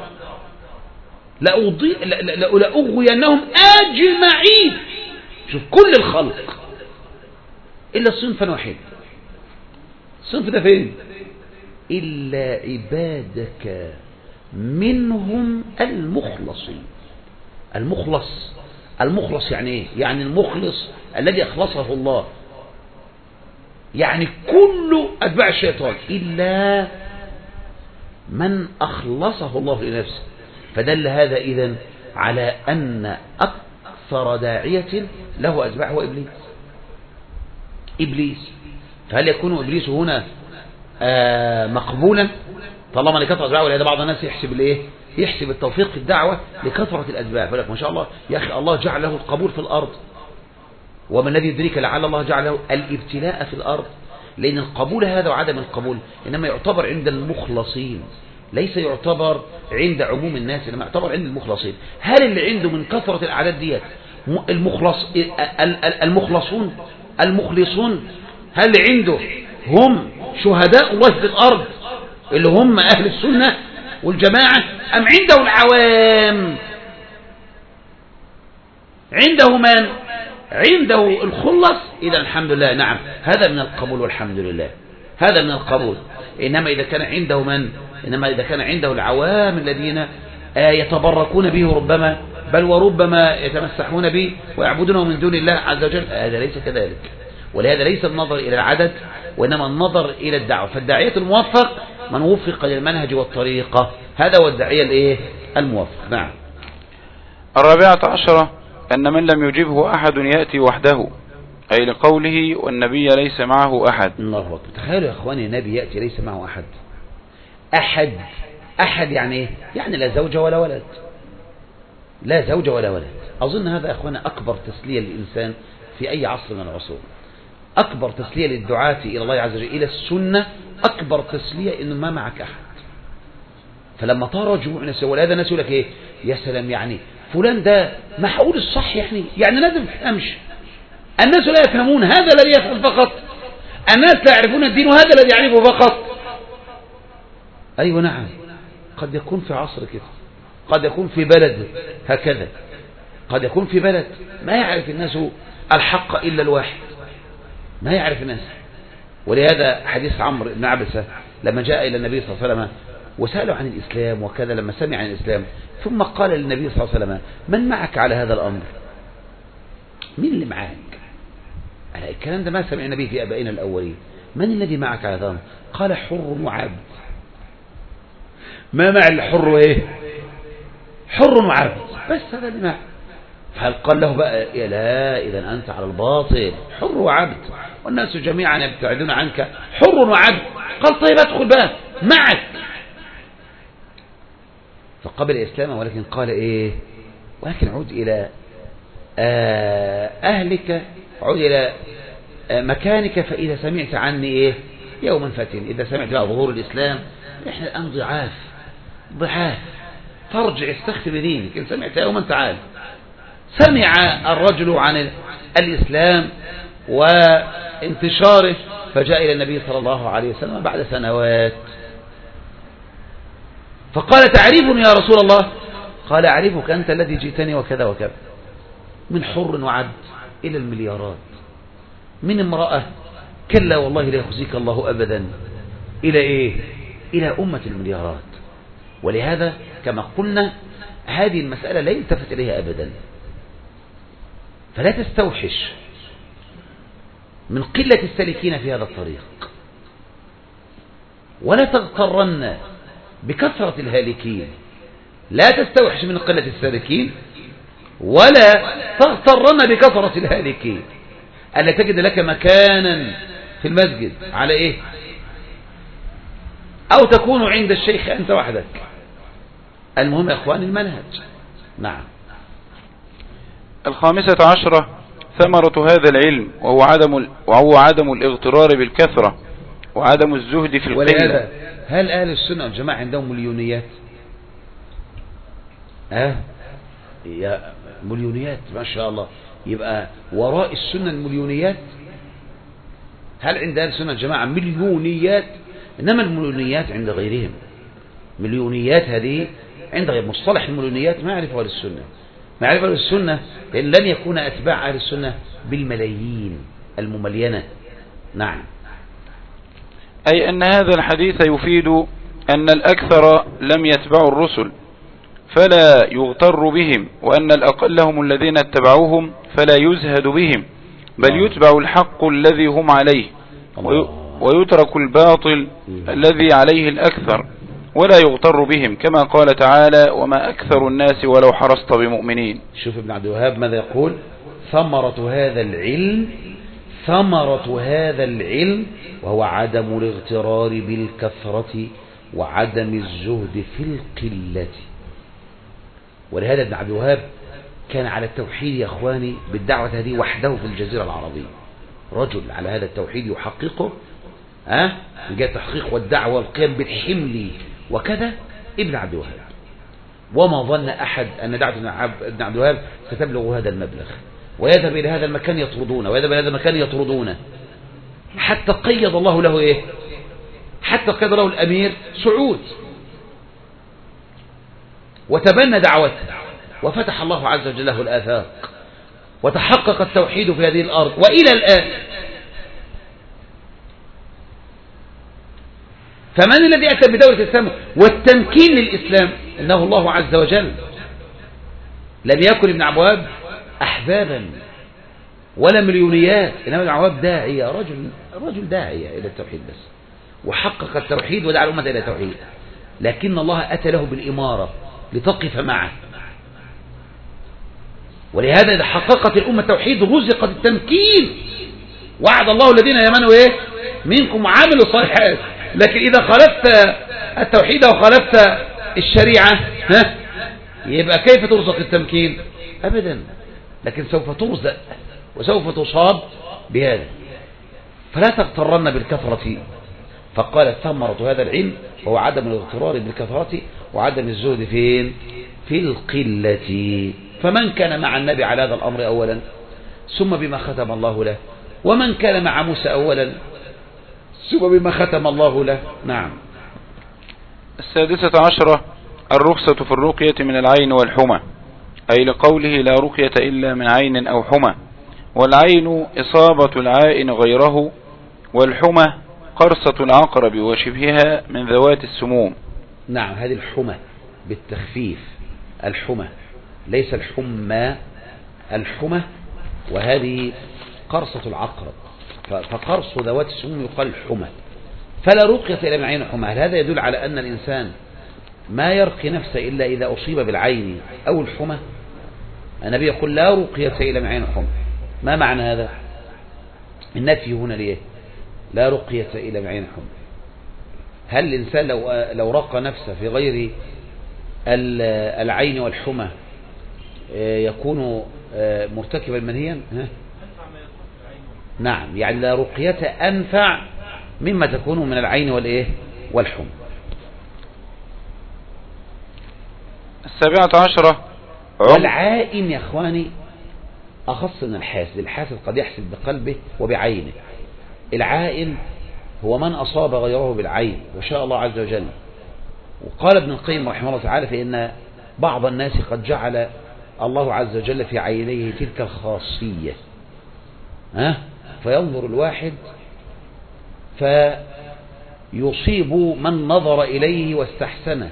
لأغوينهم أجمعين. شوف كل الخلق إلا صنفا واحد. الصنف ده فين؟ إلا عبادك منهم المخلصين. المخلص المخلص يعني إيه؟ يعني المخلص الذي أخلصه الله، يعني كل أتباع الشيطان إلا من أخلصه الله لنفسه. فدل هذا إذن على أن أكثر داعية له أتباع هو إبليس. إبليس. فهل يكون إبليس هنا آه مقبولا طالما لكثرة أتباعه؟ ولهذا بعض الناس يحسب الإيه؟ يحسب التوفيق في الدعوة لكثرة الأتباع، فيقول لك ما شاء الله يا أخي الله جعل له القبول في الأرض، ومن الذي يدريك لعل الله جعل له الابتلاء في الأرض. لأن القبول هذا وعدم القبول إنما يعتبر عند المخلصين، ليس يعتبر عند عموم الناس، إنما يعتبر عند المخلصين. هل اللي عنده من كثرة الأعداد ديت المخلص المخلصون المخلصون هل اللي عنده هم شهداء الله في الأرض اللي هم أهل السنة والجماعة، أم عنده العوام؟ عنده من؟ عنده الخلص. إذا الحمد لله، نعم، هذا من القبول والحمد لله، هذا من القبول. إنما إذا كان عنده من؟ إنما إذا كان عنده العوام الذين يتبركون به ربما، بل وربما يتمسحون به ويعبدونه من دون الله عز وجل، هذا ليس كذلك. ولهذا ليس النظر إلى العدد، وإنما النظر إلى الدعوة. فالداعية الموفق من وفق للمنهج والطريقة، هذا هو الداعية الإيه؟ الموفق. نعم. الرابعة عشرة أن من لم يجبه أحد يأتي وحده، أي لقوله والنبي ليس معه أحد. الله أكبر. تخيلوا يا أخواني، النبي يأتي ليس معه أحد. أحد أحد يعني إيه؟ يعني لا زوجة ولا ولد، لا زوجة ولا ولد. أظن هذا يا أخواني أكبر تسلية للإنسان في أي عصر من العصور. أكبر تسلية للدعاة إلى الله عز وجل إلى السنة، أكبر تسلية إنه ما معك أحد. فلما طار جموع الناس، ولهذا الناس يقول لك إيه؟ يا سلام، يعني فلان ده محقول الصح، يعني يعني لازم تفهمش. الناس لا يفهمون، هذا الذي يفهم فقط. الناس لا يعرفون الدين، وهذا الذي يعرفه فقط. أيوة نعم، قد يكون في عصر كده، قد يكون في بلد هكذا، قد يكون في بلد ما يعرف الناس الحق إلا الواحد، ما يعرف الناس. ولهذا حديث عمرو بن عبسة لما جاء إلى النبي صلى الله عليه وسلم وسأله عن الإسلام وكذا، لما سمع عن الإسلام ثم قال للنبي صلى الله عليه وسلم من معك على هذا الأمر؟ مين اللي معك؟ على الكلام ده ما سمعنا به في أبائنا الأولين. من الذي معك على هذا الأمر؟ قال حر وعبد. ما مع الحر ايه؟ حر وعبد بس، هذا اللي معه. فهل قال له بقى يا لا إذا أنت على الباطل، حر وعبد والناس جميعا يبتعدون عنك، حر وعبد. قال طيب ادخل بقى معك. فقبل الإسلام، ولكن قال إيه؟ ولكن عود إلى أهلك، عود إلى مكانك، فإذا سمعت عني إيه؟ يوما فتن. إذا سمعت بقى ظهور الإسلام، إحنا الآن ضعاف ضعاف، فارجع استخف بدينك. إن سمعت يوما تعال. سمع الرجل عن الإسلام وانتشاره، فجاء إلى النبي صلى الله عليه وسلم بعد سنوات، فقال تعرفني يا رسول الله؟ قال أعرفك، أنت الذي جئتني وكذا وكذا. من حر وعبد إلى المليارات، من امرأة كلا والله لا يخزيك الله أبدا إلى إيه؟ إلى أمة المليارات. ولهذا كما قلنا هذه المسألة لا يلتفت إليها أبدا، فلا تستوحش من قلة السالكين في هذا الطريق، ولا تغترن بكثرة الهالكين. لا تستوحش من قلة السالكين ولا تغترن بكثرة الهالكين. ألا تجد لك مكانا في المسجد على إيه؟ أو تكون عند الشيخ أنت وحدك. المهم يا أخوان المنهج. نعم. الخامسة عشرة ثمرة هذا العلم وهو عدم وهو عدم الاغترار بالكثرة وعدم الزهد في القلة. هل أهل السنة والجماعة عندهم مليونيات؟ ها يا مليونيات ما شاء الله. يبقى وراء السنة المليونيات. هل عند أهل السنة والجماعة مليونيات؟ إنما المليونيات عند غيرهم. مليونيات هذه عند غير. مصطلح المليونيات ما يعرفه أهل السنة، ما يعرفه أهل السنة لأن لن يكون أتباع أهل السنة بالملايين المملينة. نعم. أي أن هذا الحديث يفيد أن الأكثر لم يتبعوا الرسل فلا يغتر بهم، وأن الأقل هم الذين اتبعوهم فلا يزهد بهم، بل يتبع الحق الذي هم عليه ويترك الباطل الذي عليه الأكثر ولا يغتر بهم، كما قال تعالى وما أكثر الناس ولو حرصت بمؤمنين. شوف ابن عبد الوهاب ماذا يقول؟ ثمرة هذا العلم ثمرة هذا العلم وهو عدم الاغترار بالكثرة وعدم الزهد في القلة. ولهذا ابن عبد الوهاب كان على التوحيد يا اخواني بالدعوة هذه وحده في الجزيرة العربية، رجل على هذا التوحيد يحققه ها أه؟ جاء تحقيق والدعوة والقيام بالحمل وكذا ابن عبد الوهاب. وما ظن أحد أن دعوة ابن عبد الوهاب ستبلغ هذا المبلغ ويذهب إلى هذا المكان يطردونه ويذهب إلى هذا المكان يطردونه حتى قيض الله له إيه؟ حتى قيض له الأمير سعود وتبنى دعوته وفتح الله عز وجل له الآفاق وتحقق التوحيد في هذه الأرض وإلى الآن. فمن الذي أتى بدولة الإسلام والتمكين للإسلام؟ إنه الله عز وجل. لم يكن ابن عبد الوهاب أحبابا ولا مليونيات، إنما ابن عبد الوهاب داعية، رجل رجل داعية إلى التوحيد بس، وحقق التوحيد ودعا الأمة إلى التوحيد. لكن الله أتى له بالإمارة لتقف معه. ولهذا إذا حققت الأمة التوحيد رزقت التمكين. وعد الله الذين آمنوا إيه منكم وعملوا الصالحات. لكن إذا خالفت التوحيد وخالفت الشريعة ها يبقى كيف ترزق التمكين؟ أبدا. لكن سوف ترزق وسوف تصاب بهذا. فلا تغترن بالكثرة. فقال ثمرة هذا العلم هو عدم الاغترار بالكثرة وعدم الزهد فين؟ في القلة. فمن كان مع النبي على هذا الأمر أولا ثم بما ختم الله له، ومن كان مع موسى أولا ثم بما ختم الله له. نعم. السادسة عشرة الرخصة في الرقية من العين والحمى، أي لقوله لا رقية إلا من عين أو حمى، والعين إصابة العائن غيره، والحمى قرصة العقرب وشبهها من ذوات السموم. نعم. هذه الحمى بالتخفيف، الحمى ليس الحمى، الحمى، وهذه قرصة العقرب. فقرص ذوات السموم يقال حمى. فلا رقية إلا من عين حمى. هذا يدل على أن الإنسان ما يرقي نفسه إلا إذا أصيب بالعين أو الحمى. النبي يقول لا رقية إلا من عين حمى. ما معنى هذا؟ النفي هنا ليه؟ لا رقية إلا من عين حمى. هل الإنسان لو لو رقى نفسه في غير العين والحمى يكون مرتكبا منهيا؟ نعم. يعني لا رقية أنفع مما تكون من العين والإيه والحمى. السابعة عشرة والعائن يا أخواني أخص من الحاسد. الحاسد قد يحسد بقلبه وبعينه. العائن هو من أصاب غيره بالعين وشاء الله عز وجل. وقال ابن القيم رحمه الله تعالى فإن بعض الناس قد جعل الله عز وجل في عينيه تلك الخاصية ها فينظر الواحد فيصيب من نظر إليه واستحسنه.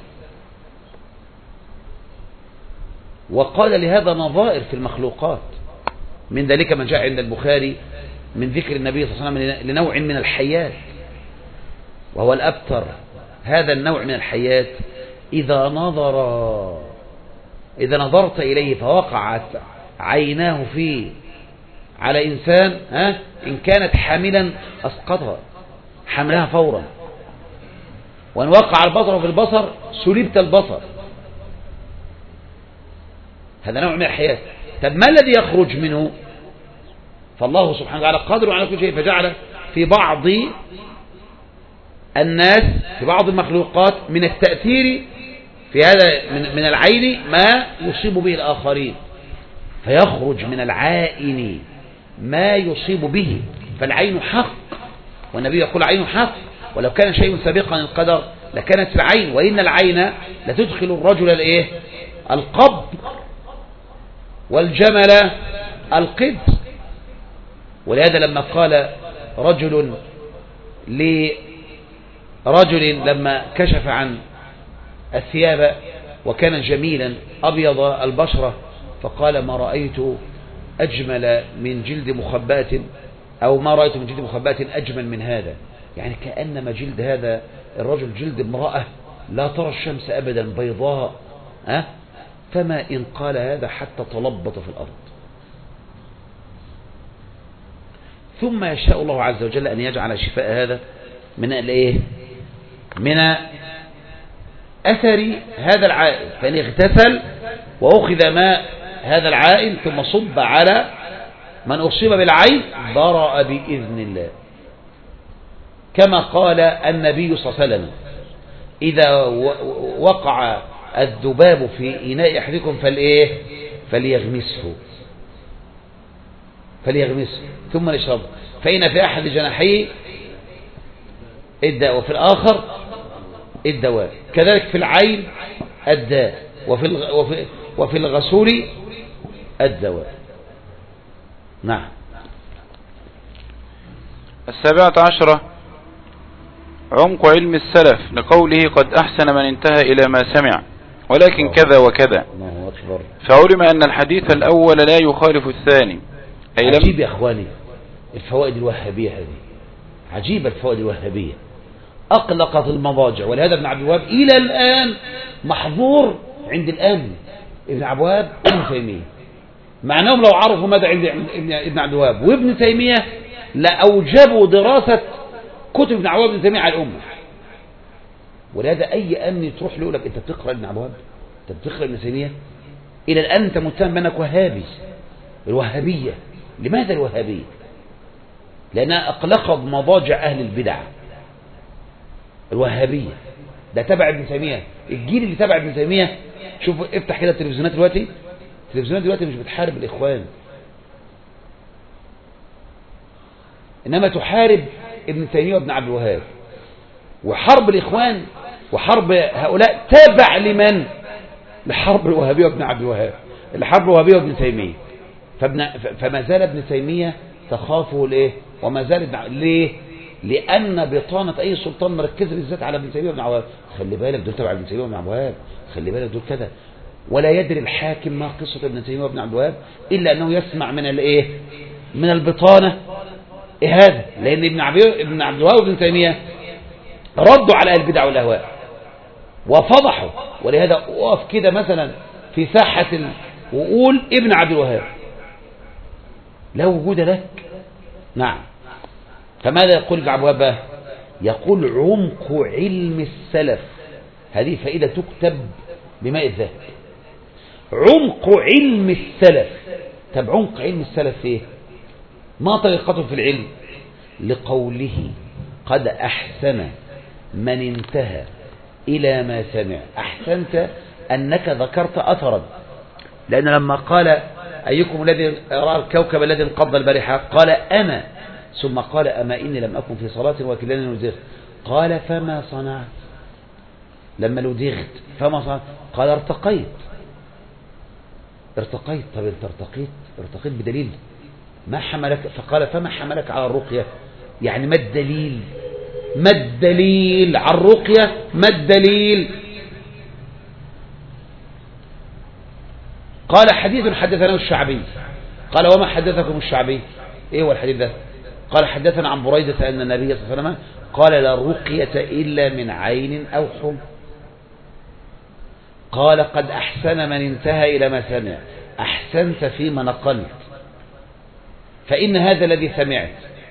وقال لهذا نظائر في المخلوقات، من ذلك ما جاء عند البخاري من ذكر النبي صلى الله عليه وسلم لنوع من الحيات وهو الأبتر. هذا النوع من الحيات إذا نظر إذا نظرت إليه فوقعت عيناه فيه على إنسان، ها إن كانت حاملا أسقطها حملها فورا، وإن وقع البصر في البصر سلبت البصر. هذا نوع من الحياة. طب ما الذي يخرج منه؟ فالله سبحانه وتعالى قادر على كل شيء، فجعل في بعض الناس في بعض المخلوقات من التأثير في هذا من, من العين ما يصيب به الآخرين، فيخرج من العائن ما يصيب به. فالعين حق، والنبي يقول عين حق، ولو كان شيء سابقا القدر لكانت العين، وإن العين لتدخل الرجل الايه القبر والجمل القد. ولهذا لما قال رجل لرجل لما كشف عن الثياب وكان جميلا أبيض البشرة، فقال ما رأيت أجمل من جلد مخبأة، أو ما رأيت من جلد مخبأة أجمل من هذا، يعني كأنما جلد هذا الرجل جلد امرأة لا ترى الشمس أبدا بيضاء، أه؟ فما إن قال هذا حتى تلبط في الأرض. ثم يشاء الله عز وجل أن يجعل شفاء هذا من الايه من أثر هذا العائل، فإن اغتسل وأخذ ماء هذا العائل ثم صب على من أصيب بالعين برأ بإذن الله، كما قال النبي صلى الله عليه وسلم إذا وقع الذباب في إناء أحدكم فالإيه فليغمسه فليغمسه ثم يشربه، فإن في أحد جناحيه الداء وفي الآخر الدواء، كذلك في العين الداء وفي وفي وفي الغسول الدواء. نعم. السابعة عشرة عمق علم السلف لقوله قد أحسن من انتهى إلى ما سمع ولكن كذا وكذا، فعلم أن الحديث الأول لا يخالف الثاني. أي عجيب يا أخواني الفوائد الوهابية هذه، عجيبة الفوائد الوهابية، أقلقت المضاجع. ولهذا ابن عبد الوهاب إلى الآن محظور عند الآن ابن عبد الوهاب ابن تيمية، مع أنهم لو عرفوا ماذا عند ابن عبد الوهاب وابن تيمية لأوجبوا دراسة كتب ابن عبد الوهاب ابن تيمية على الأمة. ولهذا أي أمن تروح له لك أنت بتقرأ ابن عبد الوهاب، أنت بتقرأ ابن تيمية، إلى الآن أنت متهم بأنك وهابي. الوهابية، لماذا الوهابية؟ لأنها أقلقت مضاجع أهل البدع. الوهابية ده تبع ابن تيمية، الجيل اللي تبع ابن تيمية. شوف افتح كده التلفزيونات دلوقتي، التلفزيونات دلوقتي مش بتحارب الإخوان، إنما تحارب ابن تيمية وابن عبد الوهاب. وحرب الإخوان وحرب هؤلاء تابع لمن؟ لحرب الوهابية وابن عبد الوهاب، الحرب الوهابية وابن تيمية. فابن فما زال ابن تيمية تخافه ليه؟ وما زال ابن ليه؟ لأن بطانة أي سلطان مركزة بالذات على ابن تيمية وابن عبد الوهاب. خلي بالك دول تبع ابن تيمية وابن عبد الوهاب، خلي بالك دول كذا. ولا يدري الحاكم ما قصة ابن تيمية وابن عبد الوهاب إلا أنه يسمع من الايه؟ من البطانة إيه هذا؟ لأن ابن عبد ابن عبد الوهاب وابن تيمية ردوا على البدع والأهواء وفضحوا. ولهذا أقف كده مثلا في ساحة ال... وقول ابن عبد الوهاب لا وجود لك. نعم. فماذا يقول ابن عبد الوهاب؟ يقول عمق علم السلف، هذه فائدة تكتب بماء الذهب. عمق علم السلف. طب عمق علم السلف ايه؟ ما طريقته في العلم؟ لقوله قد أحسن من انتهى إلى ما سمع. أحسنت أنك ذكرت أثرا، لأن لما قال أيكم الذي رأى الكوكب الذي انقض البارحة قال أنا، ثم قال أما إني لم أكن في صلاة وكلني لدغت، قال فما صنعت لما لدغت فما صنعت؟ قال ارتقيت. ارتقيت. طب انت ارتقيت ارتقيت بدليل؟ ما حملك، فقال فما حملك على الرقية، يعني ما الدليل، ما الدليل على الرقية، ما الدليل؟ قال حديث حدثنا الشعبي. قال وما حدثكم الشعبي؟ ايه هو الحديث ده؟ قال حدثنا عن بريدة أن النبي صلى الله عليه وسلم قال لا رقية إلا من عين أو حم. قال قد أحسن من انتهى إلى ما سمع. أحسنت فيما نقلت، فإن هذا الذي سمعت.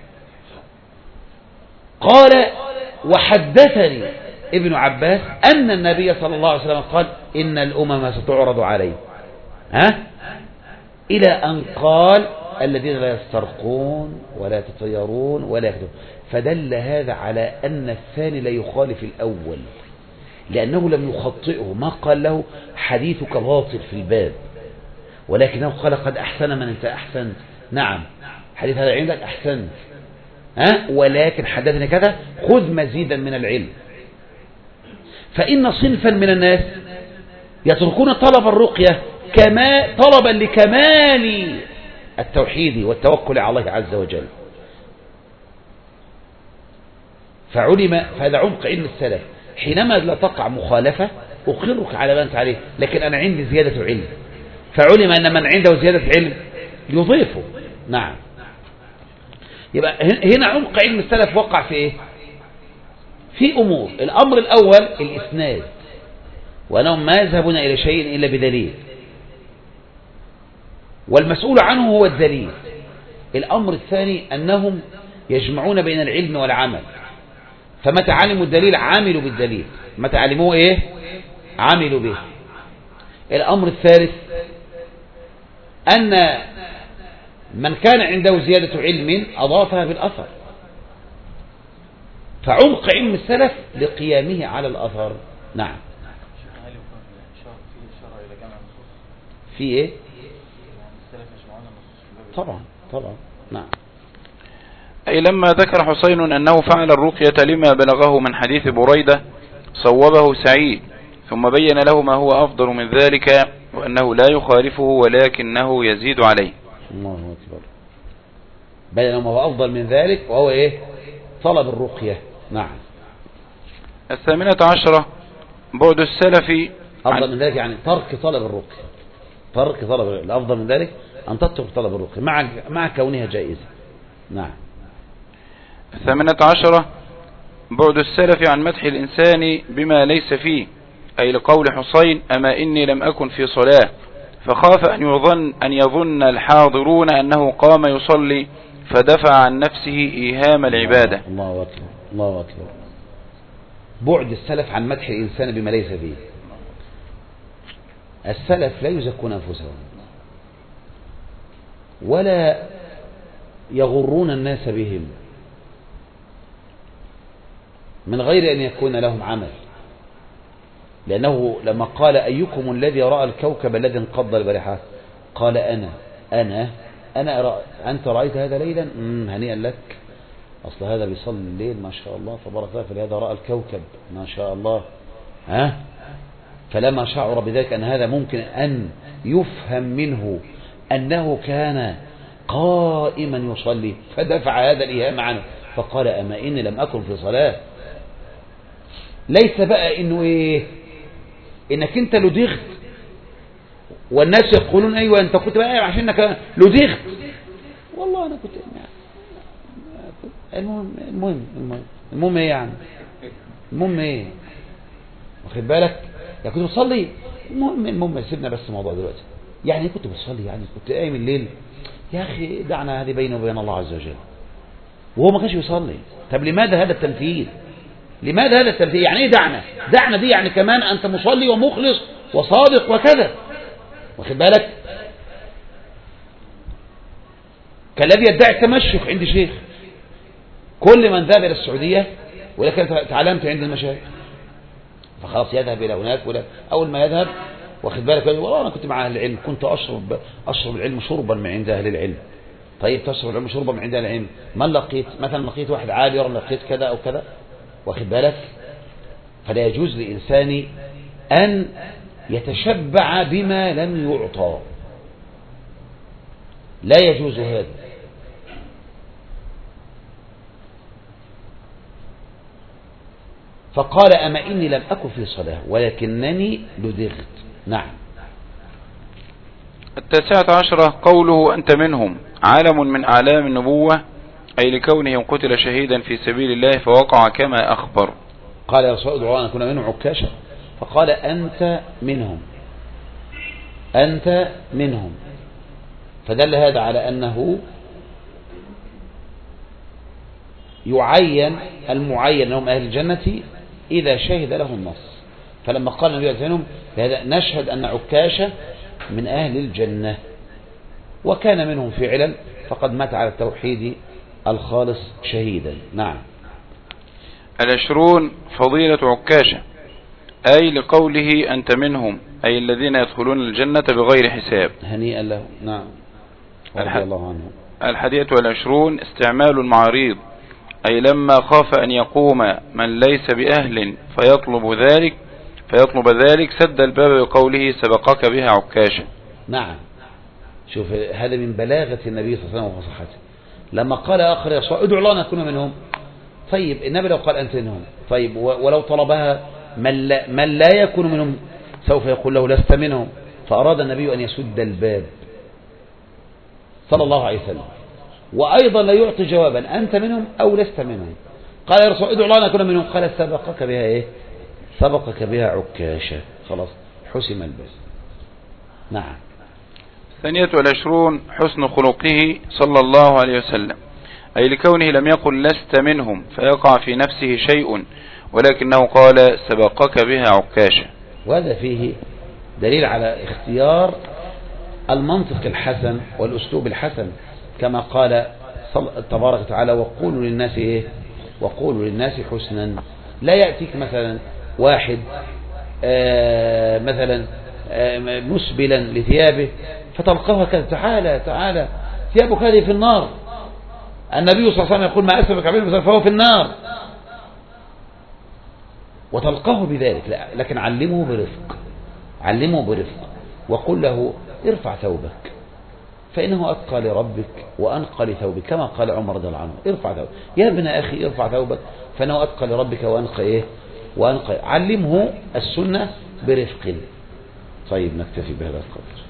قال وحدثني ابن عباس أن النبي صلى الله عليه وسلم قال إن الأمم ستعرض عليه، ها، إلى أن قال الذين لا يسترقون ولا يتطيرون ولا يكذبون. فدل هذا على أن الثاني لا يخالف الأول، لأنه لم يخطئه، ما قال له حديثك باطل في الباب، ولكنه قال قد أحسن من أنت أحسنت. نعم حديث هذا عندك أحسنت، ها، ولكن حدثني كذا، خذ مزيدا من العلم. فإن صنفا من الناس يتركون طلب الرقية كما طلبا لكمال التوحيد والتوكل على الله عز وجل. فعلم، فهذا عمق علم السلف، حينما لا تقع مخالفة أقرك على ما أنت عليه، لكن أنا عندي زيادة علم، فعلم أن من عنده زيادة علم يضيفه. نعم. يبقى هنا عمق علم السلف وقع في إيه؟ في أمور. الأمر الأول الإسناد، وأنهم ما يذهبون إلى شيء إلا بدليل، والمسؤول عنه هو الدليل. الأمر الثاني أنهم يجمعون بين العلم والعمل، فمتى علموا الدليل عملوا بالدليل، متى علموه إيه عملوا به. الأمر الثالث أن من كان عنده زيادة علم أضافها بالأثر، فعمق علم السلف لقيامه على الأثر. نعم. في إيه؟ طبعا طبعا. نعم. أي لما ذكر حسين أنه فعل الرقية لما بلغه من حديث بريدة صوبه سعيد، ثم بين له ما هو أفضل من ذلك، وأنه لا يخالفه ولكنه يزيد عليه. الله أكبر. بين له ما هو أفضل من ذلك، وهو إيه؟ طلب الرقية. نعم. الثامنة عشرة بعد السلف. أفضل من ذلك يعني ترك طلب الرقية، ترك طلب. الأفضل من ذلك أن تترك طلب الرقية مع مع كونها جائزة. نعم. الثامنة عشرة بعد السلف عن مدح الإنسان بما ليس فيه، أي لقول حسين أما إني لم أكن في صلاة، فخاف أن يظن, أن يظن الحاضرون أنه قام يصلي فدفع عن نفسه إيهام العبادة. الله أكبر. الله أكبر. بعد السلف عن مدح الإنسان بما ليس فيه. السلف لا يزكون أنفسهم ولا يغرون الناس بهم من غير أن يكون لهم عمل، لأنه لما قال أيكم الذي رأى الكوكب الذي انقض البارحة، قال أنا أنا أنا رأ... أنت رأيت هذا ليلا؟ هنيئا لك، أصل هذا بيصلي الليل ما شاء الله تبارك الله، فلهذا رأى الكوكب ما شاء الله. ها؟ فلما شعر بذلك أن هذا ممكن أن يفهم منه أنه كان قائما يصلي، فدفع هذا الإيهام عنه، فقال أما إني لم أكن في صلاة. ليس بقى إنه إيه، إنك أنت لدغت والناس يقولون أيوة أنت كنت بقى عشانك لدغت، والله أنا كنت المهم المهم المهم المهم إيه يعني المهم إيه واخد بالك، يعني كنت بتصلي، المهم المهم سيبنا بس الموضوع دلوقتي، يعني كنت بتصلي، يعني كنت قايم الليل، يا أخي دعنا هذه بينه وبين الله عز وجل، وهو ما كانش يصلي. طب لماذا هذا التمثيل؟ لماذا هذا التمثيل؟ يعني ايه دعنا؟ دعنا دي يعني كمان أنت مصلي ومخلص وصادق وكذا، واخد بالك. كالذي يدعي التمشك عند شيخ، كل من ذهب إلى السعودية ولكن تعلمت عند المشايخ، فخلاص يذهب إلى هناك، ولا أول ما يذهب واخد بالك والله أنا كنت مع أهل العلم، كنت أشرب أشرب العلم شربا من عند أهل العلم. طيب تشرب العلم شربا من عند أهل العلم، من لقيت مثلا لقيت واحد عالي، ولا لقيت كذا أو كذا، واخد بالك. فلا يجوز لإنسان أن يتشبع بما لم يعطى، لا يجوز هذا. فقال أما إني لم أكن في صلاة ولكنني لدغت. نعم. التاسعة عشرة قوله أنت منهم علم من أعلام النبوة، أي لكونه قتل شهيدا في سبيل الله فوقع كما أخبر. قال يا رسول الله أن كنا منهم عكاشة، فقال أنت منهم، أنت منهم، فدل هذا على أنه يعين المعين لهم أهل الجنة إذا شهد له النص. فلما قال النبي عليه الصلاة والسلام نشهد أن عكاشة من أهل الجنة وكان منهم في علل، فقد مات على التوحيد الخالص شهيدا. نعم. العشرون فضيلة عكاشة، أي لقوله أنت منهم، أي الذين يدخلون الجنة بغير حساب. هنيئا له. نعم. رضي الله عنه. الحادية والعشرون استعمال المعاريض، أي لما خاف أن يقوم من ليس بأهل فيطلب ذلك فيطلب ذلك سد الباب بقوله سبقك بها عكاشة. نعم. شوف هذا من بلاغة النبي صلى الله عليه وسلم وفصاحته. لما قال آخر يا صاحب ادعو الله أن أكون منهم، طيب النبي لو قال أنت منهم، طيب ولو طلبها من لا, من لا يكون منهم سوف يقول له لست منهم، فأراد النبي أن يسد الباب صلى الله عليه وسلم. وأيضا لا يعطي جوابا أنت منهم أو لست منهم. قال يا رسول ادعو الله أن أكون منهم، قال سبقك بها إيه؟ سبقك بها عكاشة. خلاص حسم الباب. نعم. الثانية والعشرون حسن خلقه صلى الله عليه وسلم، أي لكونه لم يقل لست منهم فيقع في نفسه شيء، ولكنه قال سبقك بها عكاشة. وهذا فيه دليل على اختيار المنطق الحسن والأسلوب الحسن، كما قال تبارك وتعالى وقولوا للناس إيه؟ وقولوا للناس حسنا. لا يأتيك مثلا واحد آه مثلا آه مسبلا لثيابه فتلقاه كذا تعالى تعالى ثيابك هذه في النار، النبي صلى الله عليه وسلم يقول ما أسبك عبيد فهو في النار، وتلقاه بذلك. لا، لكن علمه برفق، علمه برفق وقل له ارفع ثوبك فإنه أتقى لربك وأنقى لثوبك، كما قال عمر رضي الله عنه ارفع ثوبك يا ابن أخي ارفع ثوبك فإنه أتقى لربك وأنقى إيه؟ وأنقى. علمه السنة برفق. طيب نكتفي بهذا القدر.